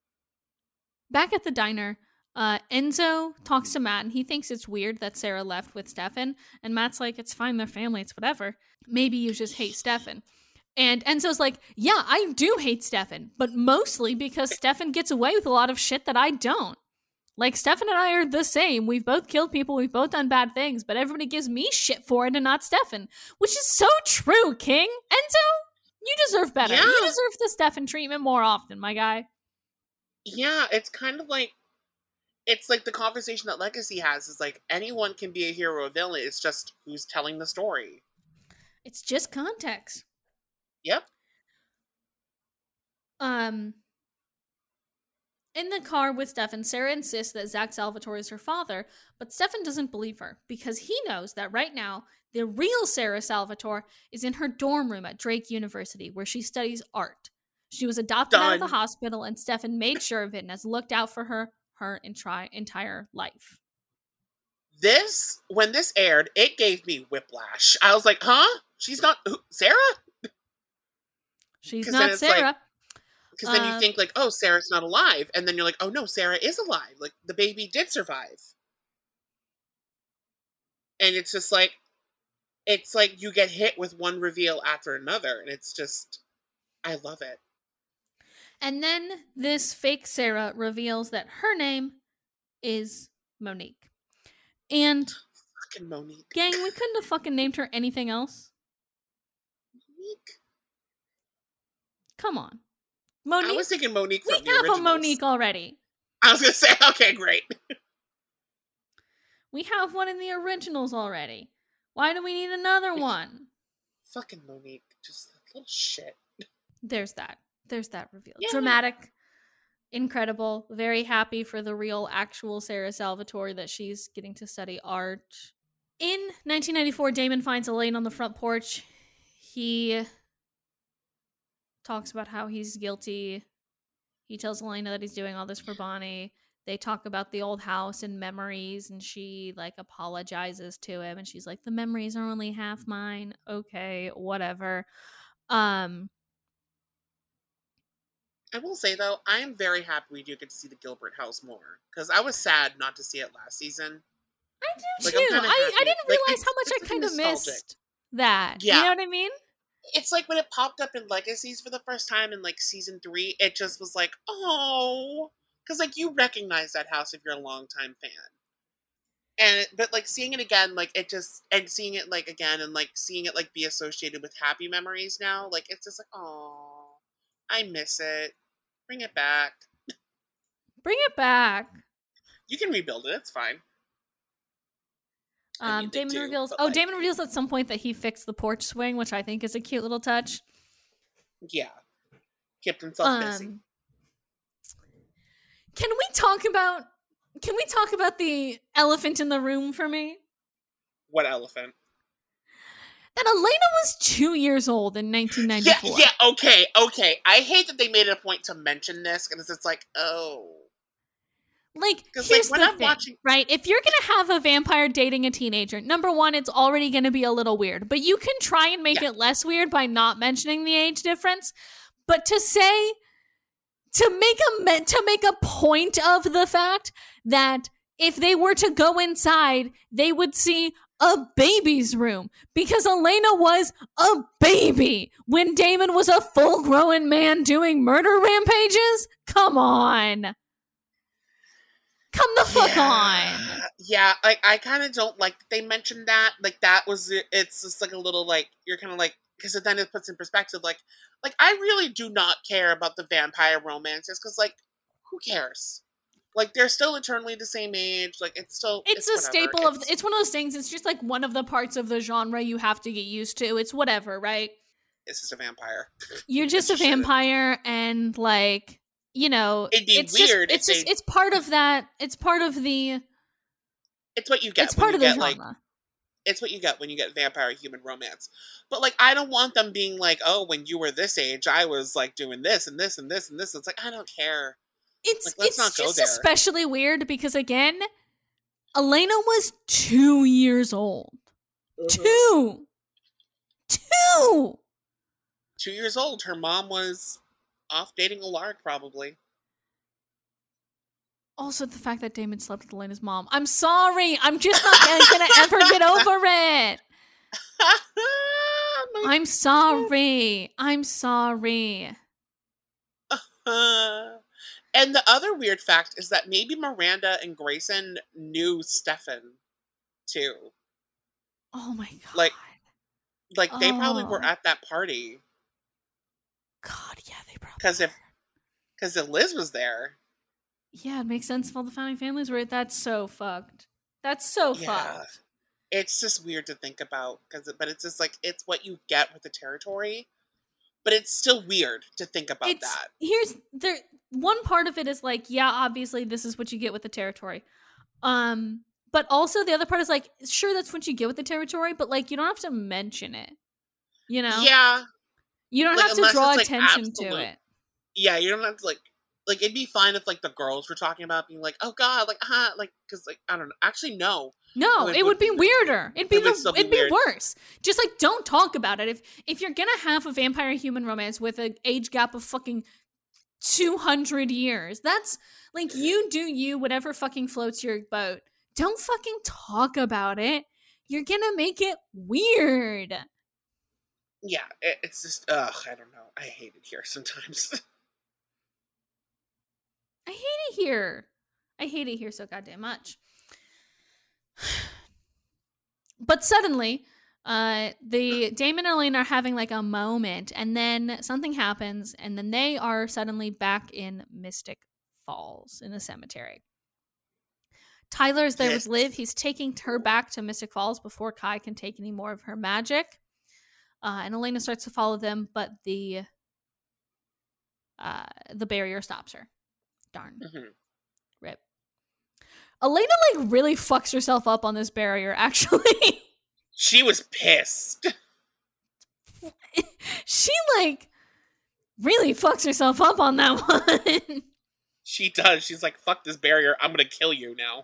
Back at the diner, uh, Enzo talks to Matt, and he thinks it's weird that Sarah left with Stefan. And Matt's like, it's fine, they're family, it's whatever. Maybe you just hate Stefan. And Enzo's like, yeah, I do hate Stefan, but mostly because Stefan gets away with a lot of shit that I don't. Like, Stefan and I are the same. We've both killed people, we've both done bad things, but everybody gives me shit for it and not Stefan. Which is so true, King. Enzo, you deserve better. Yeah. You deserve the Stefan treatment more often, my guy. Yeah, it's kind of like, it's like the conversation that Legacy has is like, anyone can be a hero or villain. It's just who's telling the story. It's just context. Yep. Um, in the car with Stefan, Sarah insists that Zach Salvatore is her father, but Stefan doesn't believe her because he knows that right now the real Sarah Salvatore is in her dorm room at Drake University, where she studies art. She was adopted out of the Done. hospital, and Stefan made sure of it and has looked out for her her entri- entire life. This, when this aired, it gave me whiplash. I was like, huh? She's not who, Sarah? She's 'Cause then not it's like- Sarah. Because then Uh, you think like, oh, Sarah's not alive. And then you're like, oh no, Sarah is alive. Like, the baby did survive. And it's just like, it's like you get hit with one reveal after another. And it's just, I love it. And then this fake Sarah reveals that her name is Monique. And Fucking Monique. gang, we couldn't have fucking named her anything else. Monique? Come on. Monique? I was thinking Monique we from the have originals. a Monique already. I was going to say, okay, great. We have one in the originals already. Why do we need another one? Fucking Monique. Just a little shit. There's that. There's that reveal. Yeah. Dramatic. Incredible. Very happy for the real, actual Sarah Salvatore that she's getting to study art. In nineteen ninety-four, Damon finds Elaine on the front porch. He talks about how he's guilty. He tells Elena that he's doing all this for Bonnie. They talk about the old house and memories, and she, like, apologizes to him, and she's like, the memories are only half mine. Okay, whatever. Um, I will say, though, I am very happy we do get to see the Gilbert house more, because I was sad not to see it last season. I do, Like, too. I'm kinda I, I happy. didn't Like, realize it's- how much it's I kind of nostalgic. missed that. Yeah. You know what I mean? It's like when it popped up in Legacies for the first time in, like, season three, it just was like, oh... Because, like, you recognize that house if you're a longtime fan. And, but, like, seeing it again, like, it just... And seeing it, like, again, and, like, seeing it, like, be associated with happy memories now, like, it's just like, oh, I miss it. Bring it back. Bring it back. You can rebuild it, it's fine. I Um, mean, they Damon do, reveals. but, Oh, like- Damon reveals at some point that he fixed the porch swing, which I think is a cute little touch. Yeah. Kept himself busy. Um, can we talk about? Can we talk about the elephant in the room for me? What elephant? That Elena was two years old in nineteen Yeah, ninety-four. yeah, okay, okay. I hate that they made it a point to mention this, because it's like, oh... Like, 'Cause, here's like, when the I'm thing, watching- right? If you're gonna have a vampire dating a teenager, number one, it's already gonna be a little weird. But you can try and make Yeah. it less weird by not mentioning the age difference. But to say, to make a me- to make a point of the fact that if they were to go inside, they would see a baby's room, because Elena was a baby when Damon was a full-grown man doing murder rampages. Come on. Come the fuck yeah. on. Yeah, like, I kind of don't like that they mentioned that. Like, that was, it- it's just like a little, like, you're kind of like, because then it puts in perspective, like, like, I really do not care about the vampire romances, because, like, who cares? Like, they're still eternally the same age. Like, it's still... It's, It's, a whatever. staple of, It's, it's one of those things, it's just like one of the parts of the genre you have to get used to. It's whatever, right? it's just a vampire. You're just a It's shit. vampire, and like, you know, It'd be it's weird just, it's if just, they- it's part of that, it's part of the, It's what you get it's when part you of the get, genre. like... It's what you get when you get vampire human romance. But, like, I don't want them being like, oh, when you were this age, I was, like, doing this and this and this and this. It's like, I don't care. It's Like, let's it's not go just there. especially weird because, again, Elena was two years old. Two. Two. Two years old. Her mom was off dating a lark, probably. Also, the fact that Damon slept with Elena's mom. I'm sorry. I'm just not gonna ever get over it. My- I'm sorry. I'm sorry. Uh, and the other weird fact is that maybe Miranda and Grayson knew Stefan, too. Oh my god. Like- Like, they probably were Oh. at that party. God, yeah, they probably. Because if, because if Liz was there... Yeah, it makes sense if all the founding families were. That's so fucked. That's so Yeah. fucked. It's just weird to think about, cause, but it's just like, it's what you get with the territory. But it's still weird to think about It's that. here's there. One part of it is like, yeah, obviously this is what you get with the territory. Um, but also the other part is like, sure, that's what you get with the territory, but like, you don't have to mention it. You know? Yeah. You don't Like, have to unless draw it's, like, attention to absolute- it. Yeah, you don't have to, like, like, it'd be fine if, like, the girls were talking about being like, oh god, like, ah, like, cause, like, I don't know. Actually, no. No, it it, would would be be- weirder. It'd be it would the, still be it'd be weird. worse. Just like don't talk about it. If if you're gonna have a vampire human romance with an age gap of fucking two hundred years, that's like you do you whatever fucking floats your boat. Don't fucking talk about it. You're gonna make it weird. Yeah, it, it's just, ugh, I don't know. I hate it here sometimes. I hate it here. I hate it here so goddamn much. But suddenly, Uh, the Damon and Elena are having like a moment, and then something happens, and then they are suddenly back in Mystic Falls in the cemetery. Tyler is there Yes. with Liv. He's taking her back to Mystic Falls before Kai can take any more of her magic. Uh, and Elena starts to follow them, but the uh, the barrier stops her. Darn. Mm-hmm. Rip. Elena like really fucks herself up on this barrier, actually. She was pissed. She like really fucks herself up on that one. She does. She's like, fuck this barrier. I'm gonna kill you now.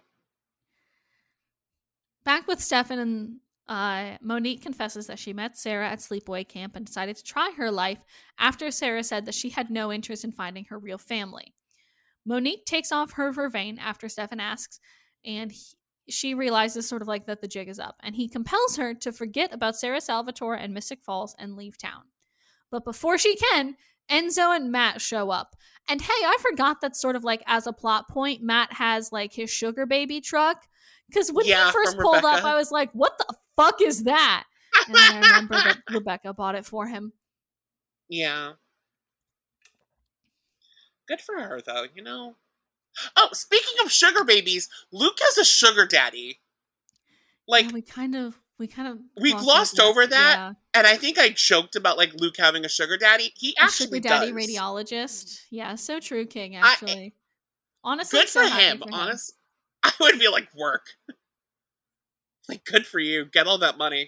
Back with Stefan, and uh, Monique confesses that she met Sarah at sleepaway camp and decided to try her life after Sarah said that she had no interest in finding her real family. Monique takes off her vervain after Stefan asks, and he, she realizes sort of like that the jig is up, and he compels her to forget about Sarah Salvatore and Mystic Falls and leave town. But before she can, Enzo and Matt show up. And hey, I forgot that sort of like as a plot point, Matt has like his sugar baby truck. Because when Yeah, he first from pulled Rebecca. up, I was like, what the fuck is that? And then I remember that Rebecca bought it for him. Yeah. Good for her, though, you know? Oh, speaking of sugar babies, Luke has a sugar daddy. Like, Yeah, we kind of, we kind of we glossed over that, yeah. and I think I joked about, like, Luke having a sugar daddy. He A actually sugar daddy does. radiologist. Yeah, so true, King, actually. I, Honestly, good so for happy him, for him. honest. I would be like, work. Like, good for you. Get all that money.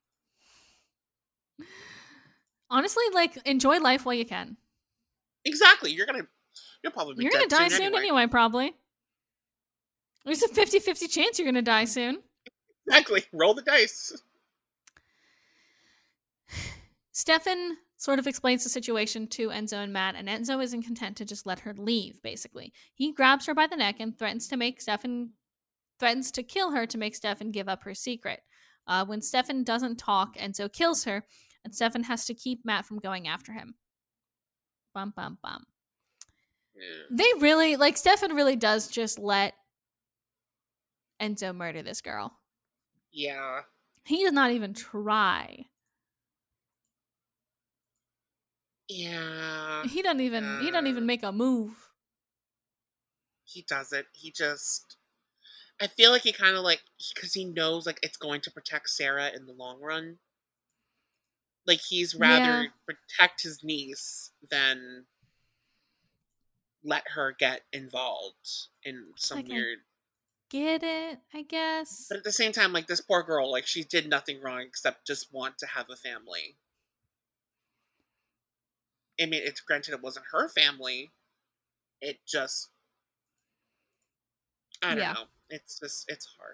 Honestly, like, enjoy life while you can. Exactly. You're gonna, you'll probably be You're dead gonna die soon, soon anyway. anyway, probably. There's a fifty-fifty chance you're gonna die soon. Exactly. Roll the dice. Stefan sort of explains the situation to Enzo and Matt, and Enzo isn't content to just let her leave, basically. He grabs her by the neck and threatens to make Stefan threatens to kill her to make Stefan give up her secret. Uh, when Stefan doesn't talk, Enzo kills her, and Stefan has to keep Matt from going after him. Bum bum bum. Yeah. They really like Stefan really does just let Enzo murder this girl. Yeah. He does not even try. Yeah. He doesn't even uh, he doesn't even make a move. He doesn't. He just. I feel like he kind of like because he knows like it's going to protect Sarah in the long run. Like he's rather Yeah. protect his niece than let her get involved in some like, I- weird. Get it, I guess. But at the same time, like this poor girl, like she did nothing wrong except just want to have a family. I mean, it's granted it wasn't her family. It just, I don't Yeah. know. It's just, it's hard.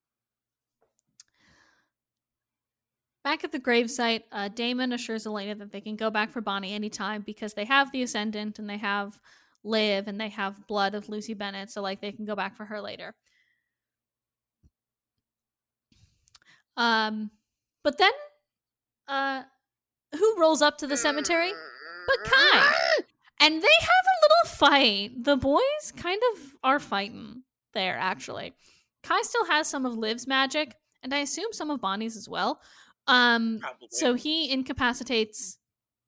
Back at the gravesite, uh, Damon assures Elena that they can go back for Bonnie anytime because they have the Ascendant and they have Liv and they have blood of Lucy Bennett, so like they can go back for her later. Um, but then, uh, who rolls up to the cemetery? But Kai. And they have a little fight. The boys kind of are fighting there, actually. Kai still has some of Liv's magic, and I assume some of Bonnie's as well. Um, Probably. so he incapacitates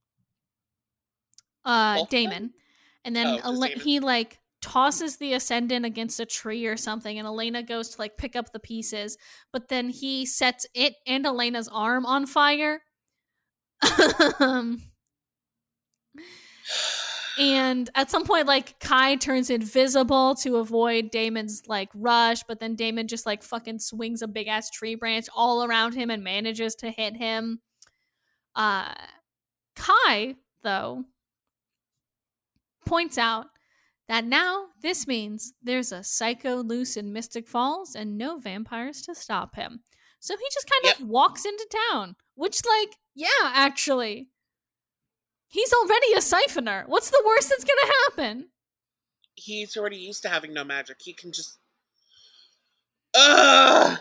uh, Both of Damon, them? and then Oh, just Ele- Damon. he like tosses the Ascendant against a tree or something, and Elena goes to like pick up the pieces, but then he sets it and Elena's arm on fire. um, and at some point, like Kai turns invisible to avoid Damon's like rush, but then Damon just like fucking swings a big ass tree branch all around him and manages to hit him. Uh, Kai, though, points out that now this means there's a psycho loose in Mystic Falls and no vampires to stop him. So he just kind Yep. of walks into town, which, like, yeah, actually. He's already a siphoner. What's the worst that's gonna happen? He's already used to having no magic. He can just. Ugh!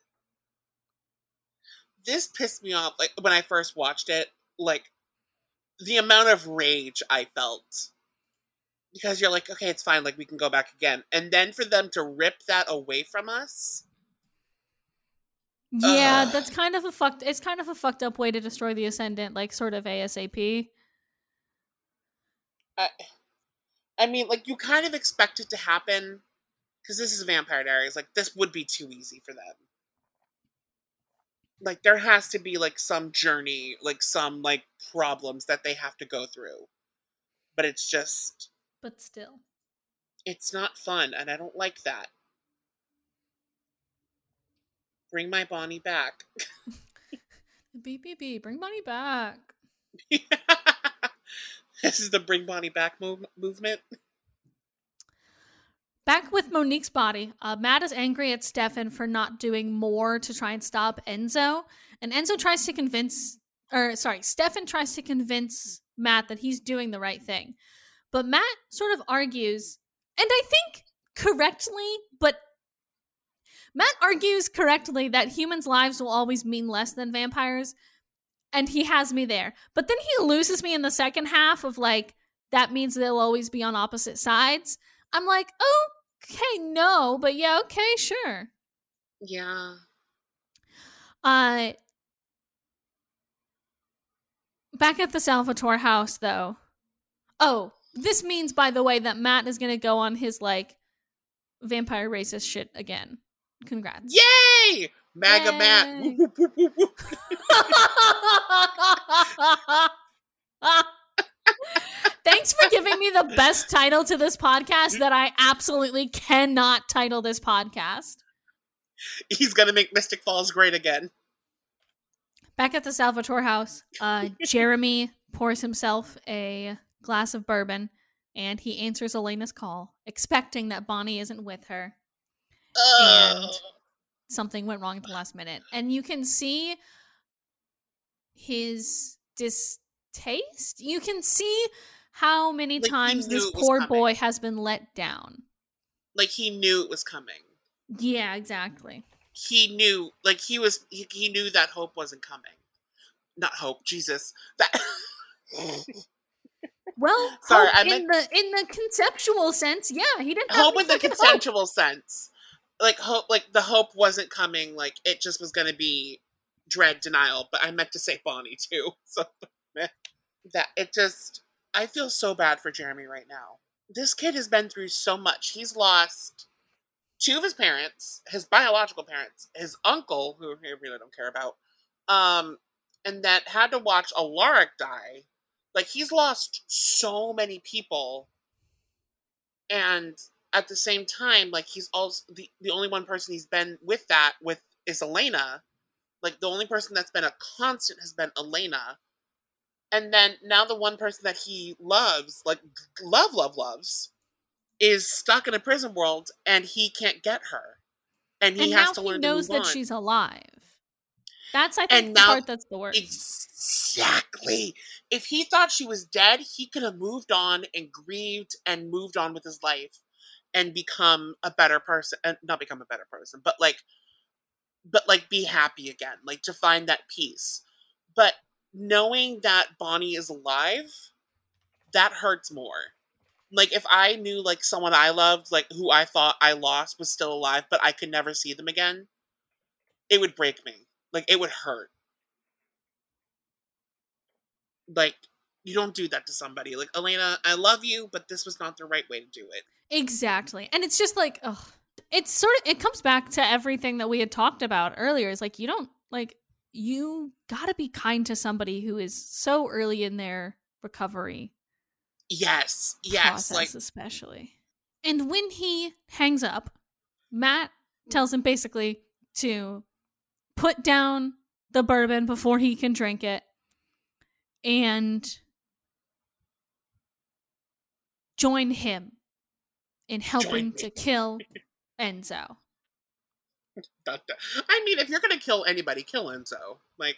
This pissed me off. Like when I first watched it, like the amount of rage I felt. Because you're like, okay, it's fine, like we can go back again. And then for them to rip that away from us. Yeah, Ugh. that's kind of a fucked. It's kind of a fucked up way to destroy the Ascendant, like sort of ASAP. I, I mean, like you kind of expect it to happen because this is Vampire Diaries. Like this would be too easy for them. Like there has to be like some journey, like some like problems that they have to go through. But it's just, But still, it's not fun, and I don't like that. Bring my Bonnie back. B B B, bring Bonnie back. This is the Bring Bonnie Back move- movement. Back with Monique's body, uh, Matt is angry at Stefan for not doing more to try and stop Enzo. And Enzo tries to convince, or sorry, Stefan tries to convince Matt that he's doing the right thing. But Matt sort of argues, and I think correctly, but Matt argues correctly that humans' lives will always mean less than vampires. And he has me there. But then he loses me in the second half of like, that means they'll always be on opposite sides. I'm like, oh, okay, no, but yeah, okay, sure. Yeah. Uh, back at the Salvatore house, though. Oh, this means, by the way, that Matt is going to go on his, like, vampire racist shit again. Congrats. Yay! MAGA Yay! Matt. Whoop, whoop, whoop, whoop, whoop. Thanks for giving me the best title to this podcast that I absolutely cannot title this podcast. He's gonna make Mystic Falls great again. Back at the Salvatore house, uh, Jeremy pours himself a glass of bourbon and he answers Elena's call, expecting that Bonnie isn't with her. Ugh. And something went wrong at the last minute. And you can see his distaste. You can see how many Like, he times knew this it was poor coming. boy has been let down. Like he knew it was coming. Yeah, exactly. He knew, like he was, he, he knew that hope wasn't coming. Not hope, Jesus. That. Well, Sorry, hope I in meant the in the conceptual sense, yeah, he didn't have hope any in the fucking consensual sense. Like hope, like the hope wasn't coming. Like it just was gonna be dread denial. But I meant to say Bonnie too. So that it just, I feel so bad for Jeremy right now. This kid has been through so much. He's lost two of his parents, his biological parents, his uncle, who I really don't care about, um, and that had to watch Alaric die. Like, he's lost so many people, and at the same time, like, he's also, the, the only one person he's been with that with is Elena. Like, the only person that's been a constant has been Elena. And then, now the one person that he loves, like, love, love, loves, is stuck in a prison world, and he can't get her. And he and has now to he learn knows to move that on. she's alive. That's, I think, And the now, part that's the worst. exactly. If he thought she was dead, he could have moved on and grieved and moved on with his life and become a better person. And not become a better person, but like, but like be happy again, like to find that peace. But knowing that Bonnie is alive, that hurts more. Like if I knew like someone I loved, like who I thought I lost was still alive, but I could never see them again, it would break me. Like it would hurt. Like, you don't do that to somebody. Like, Elena, I love you, but this was not the right way to do it. Exactly. And it's just like, ugh. It's sort of, it comes back to everything that we had talked about earlier. It's like, you don't, like, you gotta be kind to somebody who is so early in their recovery. Yes, yes. Process, Like, especially. And when he hangs up, Matt tells him basically to put down the bourbon before he can drink it and join him in helping to kill Enzo. I mean, if you're gonna kill anybody, kill Enzo. Like,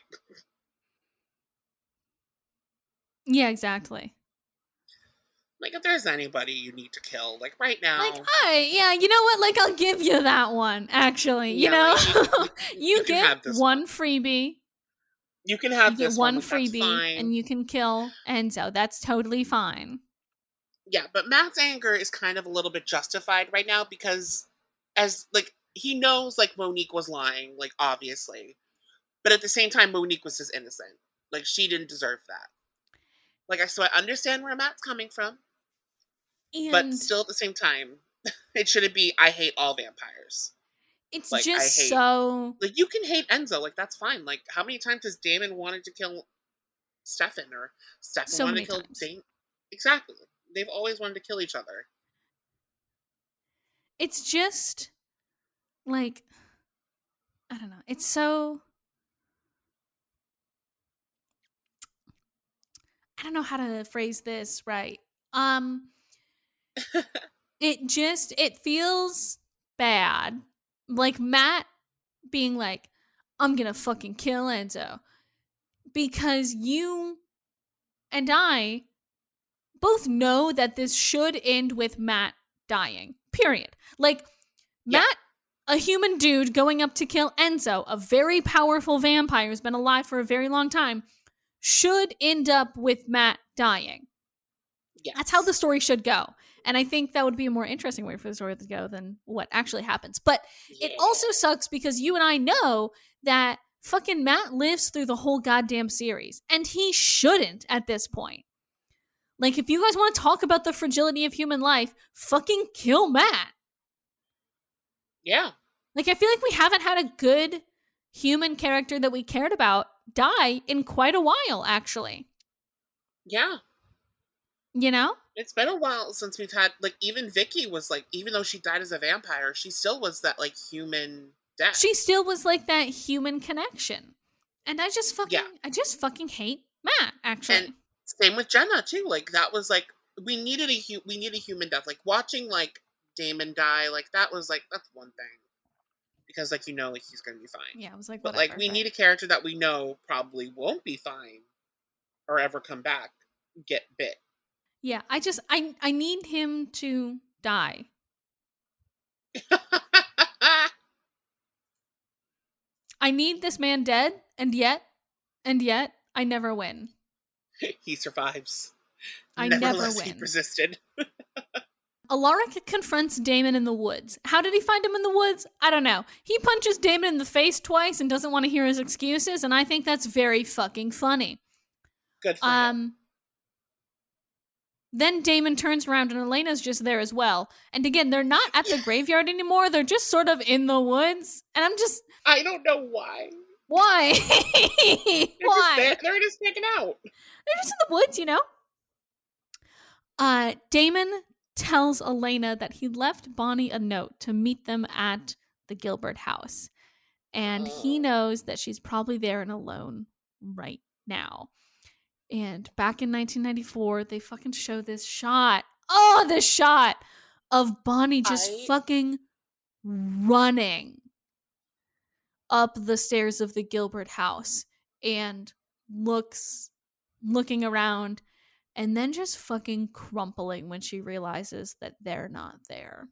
yeah, exactly. like if there's anybody you need to kill, like right now, like, I, yeah, you know what? Like, I'll give you that one. Actually, you yeah, know, like, you, you, you, you get one, one freebie. You can have you this get one one, freebie, and you can kill Enzo. That's totally fine. Yeah, but Matt's anger is kind of a little bit justified right now because, as like, he knows, like, Monique was lying, like, obviously. But at the same time, Monique was just innocent. Like, she didn't deserve that. Like, I so I understand where Matt's coming from. But And still at the same time, it shouldn't be, I hate all vampires. it's Like, I just hate... so... Like, you can hate Enzo. Like, that's fine. Like, how many times has Damon wanted to kill Stefan? Or Stefan So wanted many to kill times. Damon? Exactly. They've always wanted to kill each other. It's just, like... I don't know. It's so... I don't know how to phrase this right. Um, it just, it feels bad. Like Matt being like, I'm gonna fucking kill Enzo. Because you and I both know that this should end with Matt dying. Period. Like, Yeah. Matt, a human dude going up to kill Enzo, a very powerful vampire who's been alive for a very long time, should end up with Matt dying. Yes. That's how the story should go. And I think that would be a more interesting way for the story to go than what actually happens. But Yeah. it also sucks because you and I know that fucking Matt lives through the whole goddamn series. And he shouldn't at this point. Like, if you guys want to talk about the fragility of human life, fucking kill Matt. Yeah. Like, I feel like we haven't had a good human character that we cared about die in quite a while, actually. Yeah. You know? It's been a while since we've had, like, even Vicky was, like, even though she died as a vampire, she still was that, like, human death. She still was, like, that human connection. And I just fucking, Yeah. I just fucking hate Matt, actually. And same with Jenna, too. Like, that was, like, we needed a, hu- we need a human death. Like, watching, like, Damon die, like, that was, like, that's one thing. Because, like, you know, like, he's gonna be fine. Yeah, I was like, But, whatever, like, we but... need a character that we know probably won't be fine or ever come back, get bit. Yeah, I just, I, I need him to die. I need this man dead, and yet, and yet, I never win. He survives. I never Nevertheless, win. He persisted. Alaric confronts Damon in the woods. How did he find him in the woods? I don't know. He punches Damon in the face twice and doesn't want to hear his excuses, and I think that's very fucking funny. Good for um, him. Then Damon turns around and Elena's just there as well. And again, they're not at the graveyard anymore. They're just sort of in the woods. And I'm just... I don't know why. Why? They're Why? Just there, they're just hanging out. They're just in the woods, you know? Uh, Damon tells Elena that he left Bonnie a note to meet them at the Gilbert house. And Oh. he knows that she's probably there and alone right now. And back in nineteen ninety-four, they fucking show this shot. Oh, this shot of Bonnie just I... fucking running up the stairs of the Gilbert house and looks, looking around, and then just fucking crumpling when she realizes that they're not there.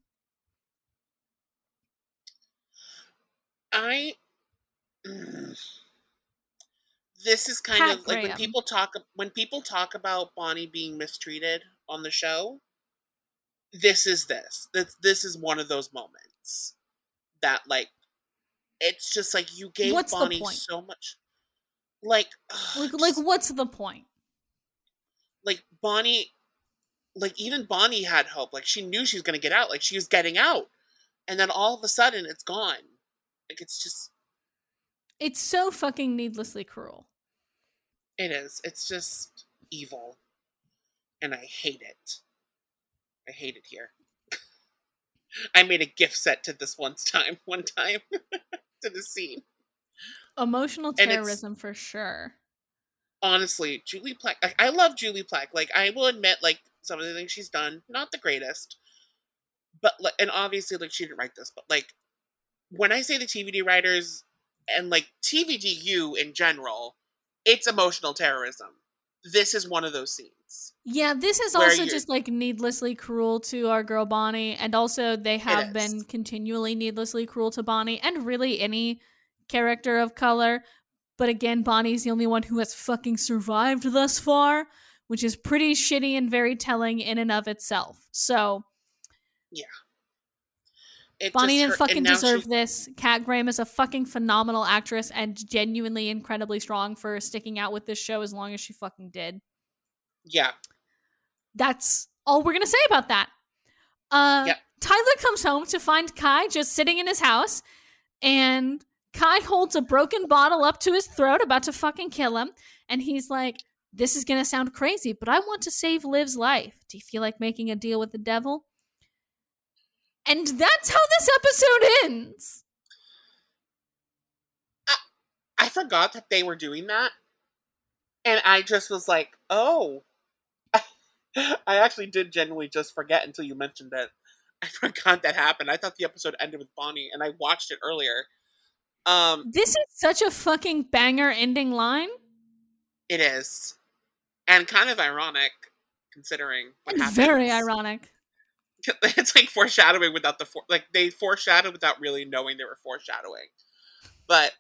I... Mm. This is kind Pat of like when Graham. people talk when people talk about Bonnie being mistreated on the show. This is this. This this is one of those moments that, like, it's just like you gave What's the Bonnie point? so much. Like, ugh, Like, just- like, what's the point? like Bonnie, like even Bonnie had hope. Like she knew she was gonna get out. Like she was getting out, and then all of a sudden it's gone. Like it's just. It's so fucking needlessly cruel. It is. It's just evil. And I hate it. I hate it here. I made a gift set to this one time, one time, to the scene. Emotional And it's- terrorism for sure. Honestly, Julie Plec, I, I love Julie Plec. Like, I will admit, like, some of the things she's done, not the greatest. But, like, and obviously, like, she didn't write this, but, like, when I say the T V D writers, and, like, T V D U in general, it's emotional terrorism. This is one of those scenes. Yeah, this is Where also you're- just like needlessly cruel to our girl Bonnie, and also they have is. been continually needlessly cruel to Bonnie and really any character of color. But again, Bonnie's the only one who has fucking survived thus far, which is pretty shitty and very telling in and of itself. So, it Bonnie just didn't hurt. fucking And now deserve she, this. Kat Graham is a fucking phenomenal actress and genuinely incredibly strong for sticking out with this show as long as she fucking did. yeah, That's all we're gonna say about that. Uh, yep. Tyler comes home to find Kai just sitting in his house, and Kai holds a broken bottle up to his throat, about to fucking kill him. And he's like, "This is gonna sound crazy, but I want to save Liv's life. Do you feel like making a deal with the devil?" And that's how this episode ends. I, I forgot that they were doing that. And I just was like, oh. I actually did genuinely just forget until you mentioned it. I forgot that happened. I thought the episode ended with Bonnie, and I watched it earlier. Um, This is such a fucking banger ending line. it is. And kind of ironic, considering what And happens. very ironic. It's like foreshadowing without the... For- like, they foreshadowed without really knowing they were foreshadowing. But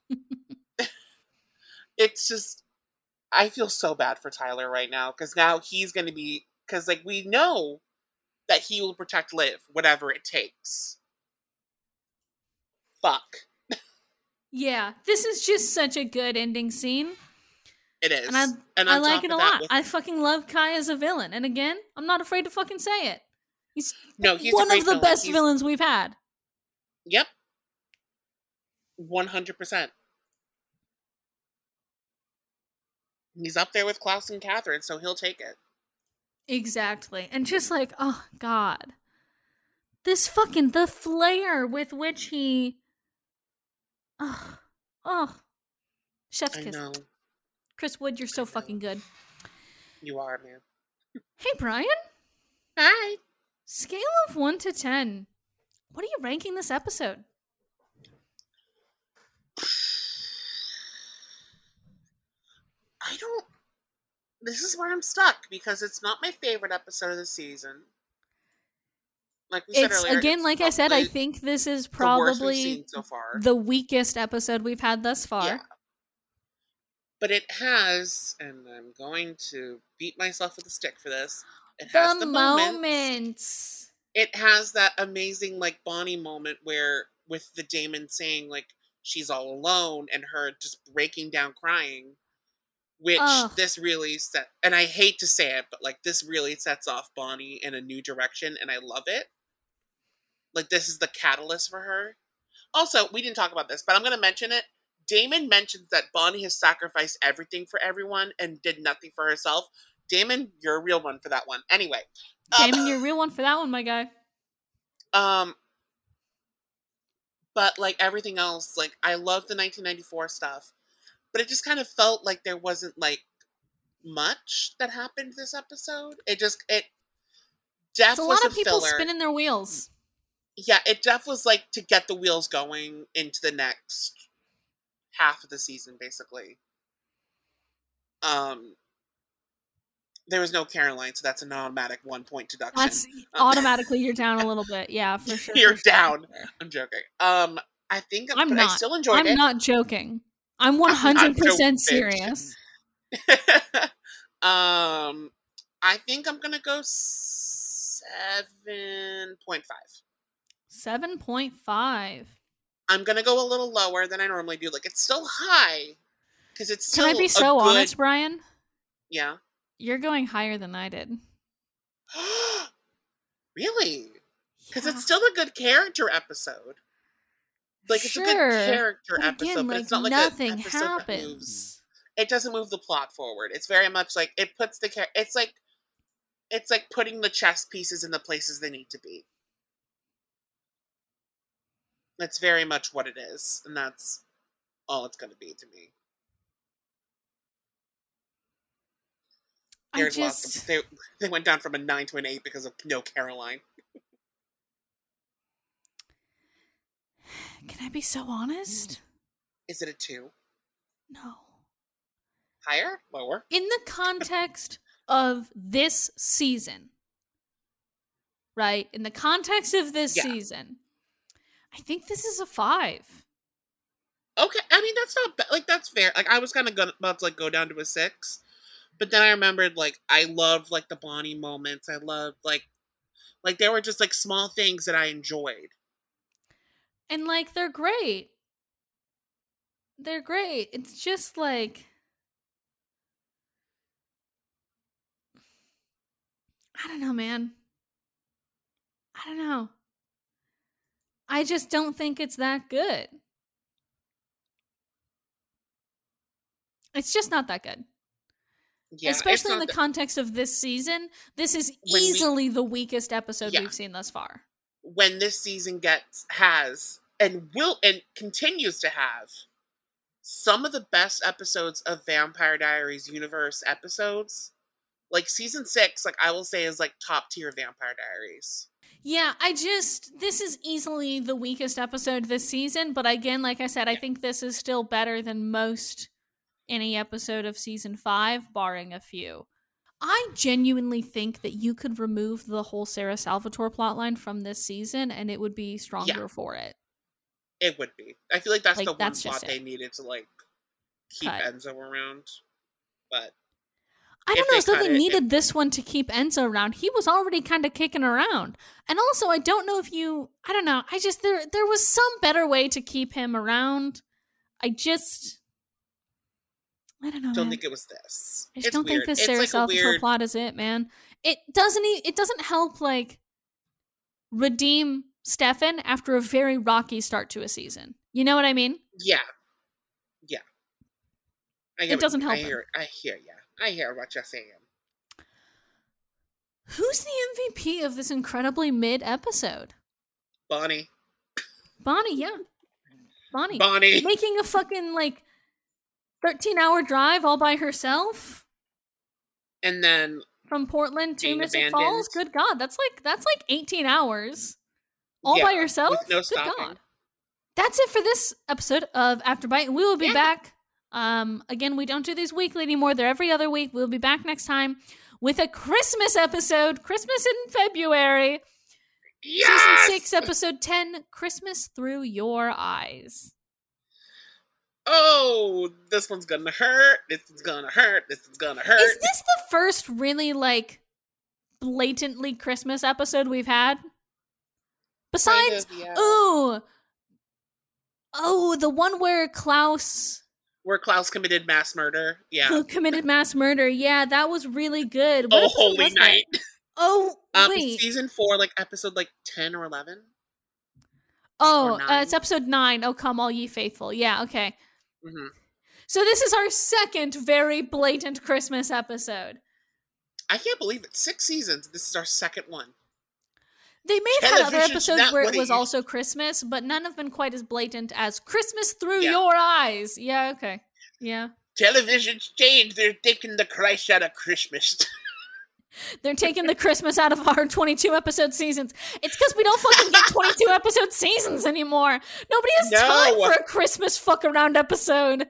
it's just... I feel so bad for Tyler right now, because now he's going to be... Because, like, we know that he will protect Liv, whatever it takes. Fuck. Yeah, this is just such a good ending scene. It is. And I, and I like it a lot. With, I fucking love Kai as a villain. And again, I'm not afraid to fucking say it. He's, no, he's one a of the villain. best he's, villains we've had. Yep. one hundred percent. He's up there with Klaus and Catherine, so he'll take it. Exactly. And just like, oh, God. This fucking, the flair with which he... Oh, oh. Chef's kiss. I know. Chris Wood, you're so fucking good. You are, man. Hey, Brian. Hi. Scale of one to ten. What are you ranking this episode? I don't... This is where I'm stuck, because it's not my favorite episode of the season. Like we said It's, earlier, again, it's like I said, I think this is probably the, so far. the weakest episode we've had thus far. Yeah. But it has, and I'm going to beat myself with a stick for this, it the has the moments. moments. It has that amazing, like, Bonnie moment where, with the Damon saying, like, she's all alone, and her just breaking down crying, which Ugh. This really set, and I hate to say it, but, like, this really sets off Bonnie in a new direction, and I love it. Like, this is the catalyst for her. Also, we didn't talk about this, but I'm going to mention it. Damon mentions that Bonnie has sacrificed everything for everyone and did nothing for herself. Damon, you're a real one for that one. Anyway. Damon, um, you're a real one for that one, my guy. Um, But, like, everything else, like, I love the nineteen ninety-four stuff. But it just kind of felt like there wasn't, like, much that happened this episode. It just, it... Def it's a was lot of a people filler. spinning their wheels. Yeah, it Def was, like, to get the wheels going into the next half of the season, basically. Um, there was no Caroline, so that's an automatic one-point deduction. That's um, automatically you're down a little bit. Yeah, for sure. You're for down. Sure. I'm joking. Um, I think I'm, I'm but not. I still enjoyed I'm it. I'm not joking. I'm one hundred percent serious. um, I think I'm gonna go seven point five. seven point five. I'm gonna go a little lower than I normally do. Like, it's still high because it's still. Can I be so good... honest, Brian? Yeah. You're going higher than I did. Really? Because Yeah. it's still a good character episode. Like, sure. it's a good character but episode, again, but like, it's not like nothing an episode happens. that moves. It doesn't move the plot forward. It's very much like it puts the char- it's like it's like putting the chess pieces in the places they need to be. That's very much what it is, and that's all it's going to be to me. There's I just... lots of, they, they went down from a nine to an eight because of no Caroline. Can I be so honest? Is it a two? No. Higher? Lower? In the context of this season, right? In the context of this yeah. season, I think this is a five. Okay, I mean, that's not bad. Like, that's fair. Like, I was kind of gonna, about to, like, go down to a six. But then I remembered, like, I loved, like, the Bonnie moments. I loved, like, like, there were just, like, small things that I enjoyed. And, like, they're great. They're great. It's just, like... I don't know, man. I don't know. I just don't think it's that good. It's just not that good. Yeah, Especially in the th- context of this season. This is easily we, the weakest episode yeah. we've seen thus far. When this season gets, has, and will, and continues to have, some of the best episodes of Vampire Diaries universe episodes, like season six, like I will say is like top tier Vampire Diaries. Yeah, I just, this is easily the weakest episode this season, but again, like I said, I think this is still better than most any episode of season five, barring a few. I genuinely think that you could remove the whole Sarah Salvatore plotline from this season and it would be stronger yeah. for it. It would be. I feel like that's like, the that's one plot they needed to like keep cut. Enzo around. But I don't know, so they it, needed it, this one to keep Enzo around. He was already kind of kicking around. And also, I don't know if you, I don't know, I just, there there was some better way to keep him around. I just, I don't know, don't man. think it was this. I just it's don't weird. think this it's Sarah like Salvatore weird... plot is it, man. It doesn't, it doesn't help, like, redeem Stefan after a very rocky start to a season. You know what I mean? Yeah. Yeah. I it doesn't help I hear, I hear you. I hear what you're saying. Who's the M V P of this incredibly mid episode? Bonnie. Bonnie, yeah. Bonnie. Bonnie. Making a fucking, like, thirteen hour drive all by herself. And then... From Portland to Mystic Falls? Good God. That's like, that's like eighteen hours. All yeah, by yourself? With no Good stopping. God. That's it for this episode of Afterbite. We will be yeah. back. Um, again, we don't do these weekly anymore. They're every other week. We'll be back next time with a Christmas episode. Christmas in February. Yes! Season six, episode ten, Christmas Through Your Eyes. Oh, this one's gonna hurt. This is gonna hurt. This is gonna hurt. Is this the first really, like, blatantly Christmas episode we've had? Besides, kind of, yeah. ooh, oh, the one where Klaus... Where Klaus committed mass murder, yeah. Who committed mass murder, yeah, that was really good. What oh, Holy Night. That? Oh, um, wait. Season four, like, episode, like, ten or eleven? Oh, uh, it's episode nine. Oh, come all ye faithful. Yeah, okay. Mm-hmm. So this is our second very blatant Christmas episode. I can't believe it. Six seasons. This is our second one. They may have had other episodes where it was also Christmas, but none have been quite as blatant as Christmas Through yeah. Your Eyes. Yeah, okay. Yeah. Television's changed. They're taking the Christ out of Christmas. They're taking the Christmas out of our twenty-two episode seasons. It's because we don't fucking get twenty-two episode seasons anymore. Nobody has no. time for a Christmas fuck around episode.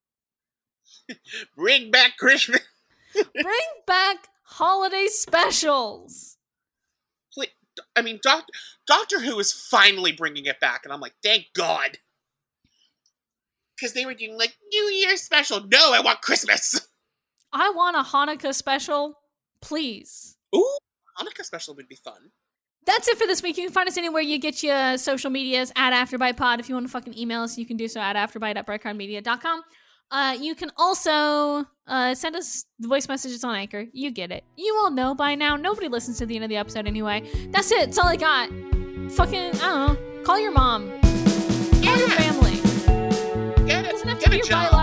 Bring back Christmas. Bring back holiday specials. Please. I mean, Doctor Doctor Who is finally bringing it back, and I'm like, thank God. Because they were doing, like, New Year's special. No, I want Christmas. I want a Hanukkah special, please. Ooh, Hanukkah special would be fun. That's it for this week. You can find us anywhere you get your social medias, at AfterBitePod. If you want to fucking email us, you can do so at afterbite at brightcard media dot com. Uh, you can also uh, send us voice messages on Anchor. You get it. You all know by now. Nobody listens to the end of the episode anyway. That's it. That's all I got. Fucking, I don't know. Call your mom. Call yeah. your family. Get it. Doesn't have to Get be a your job. biological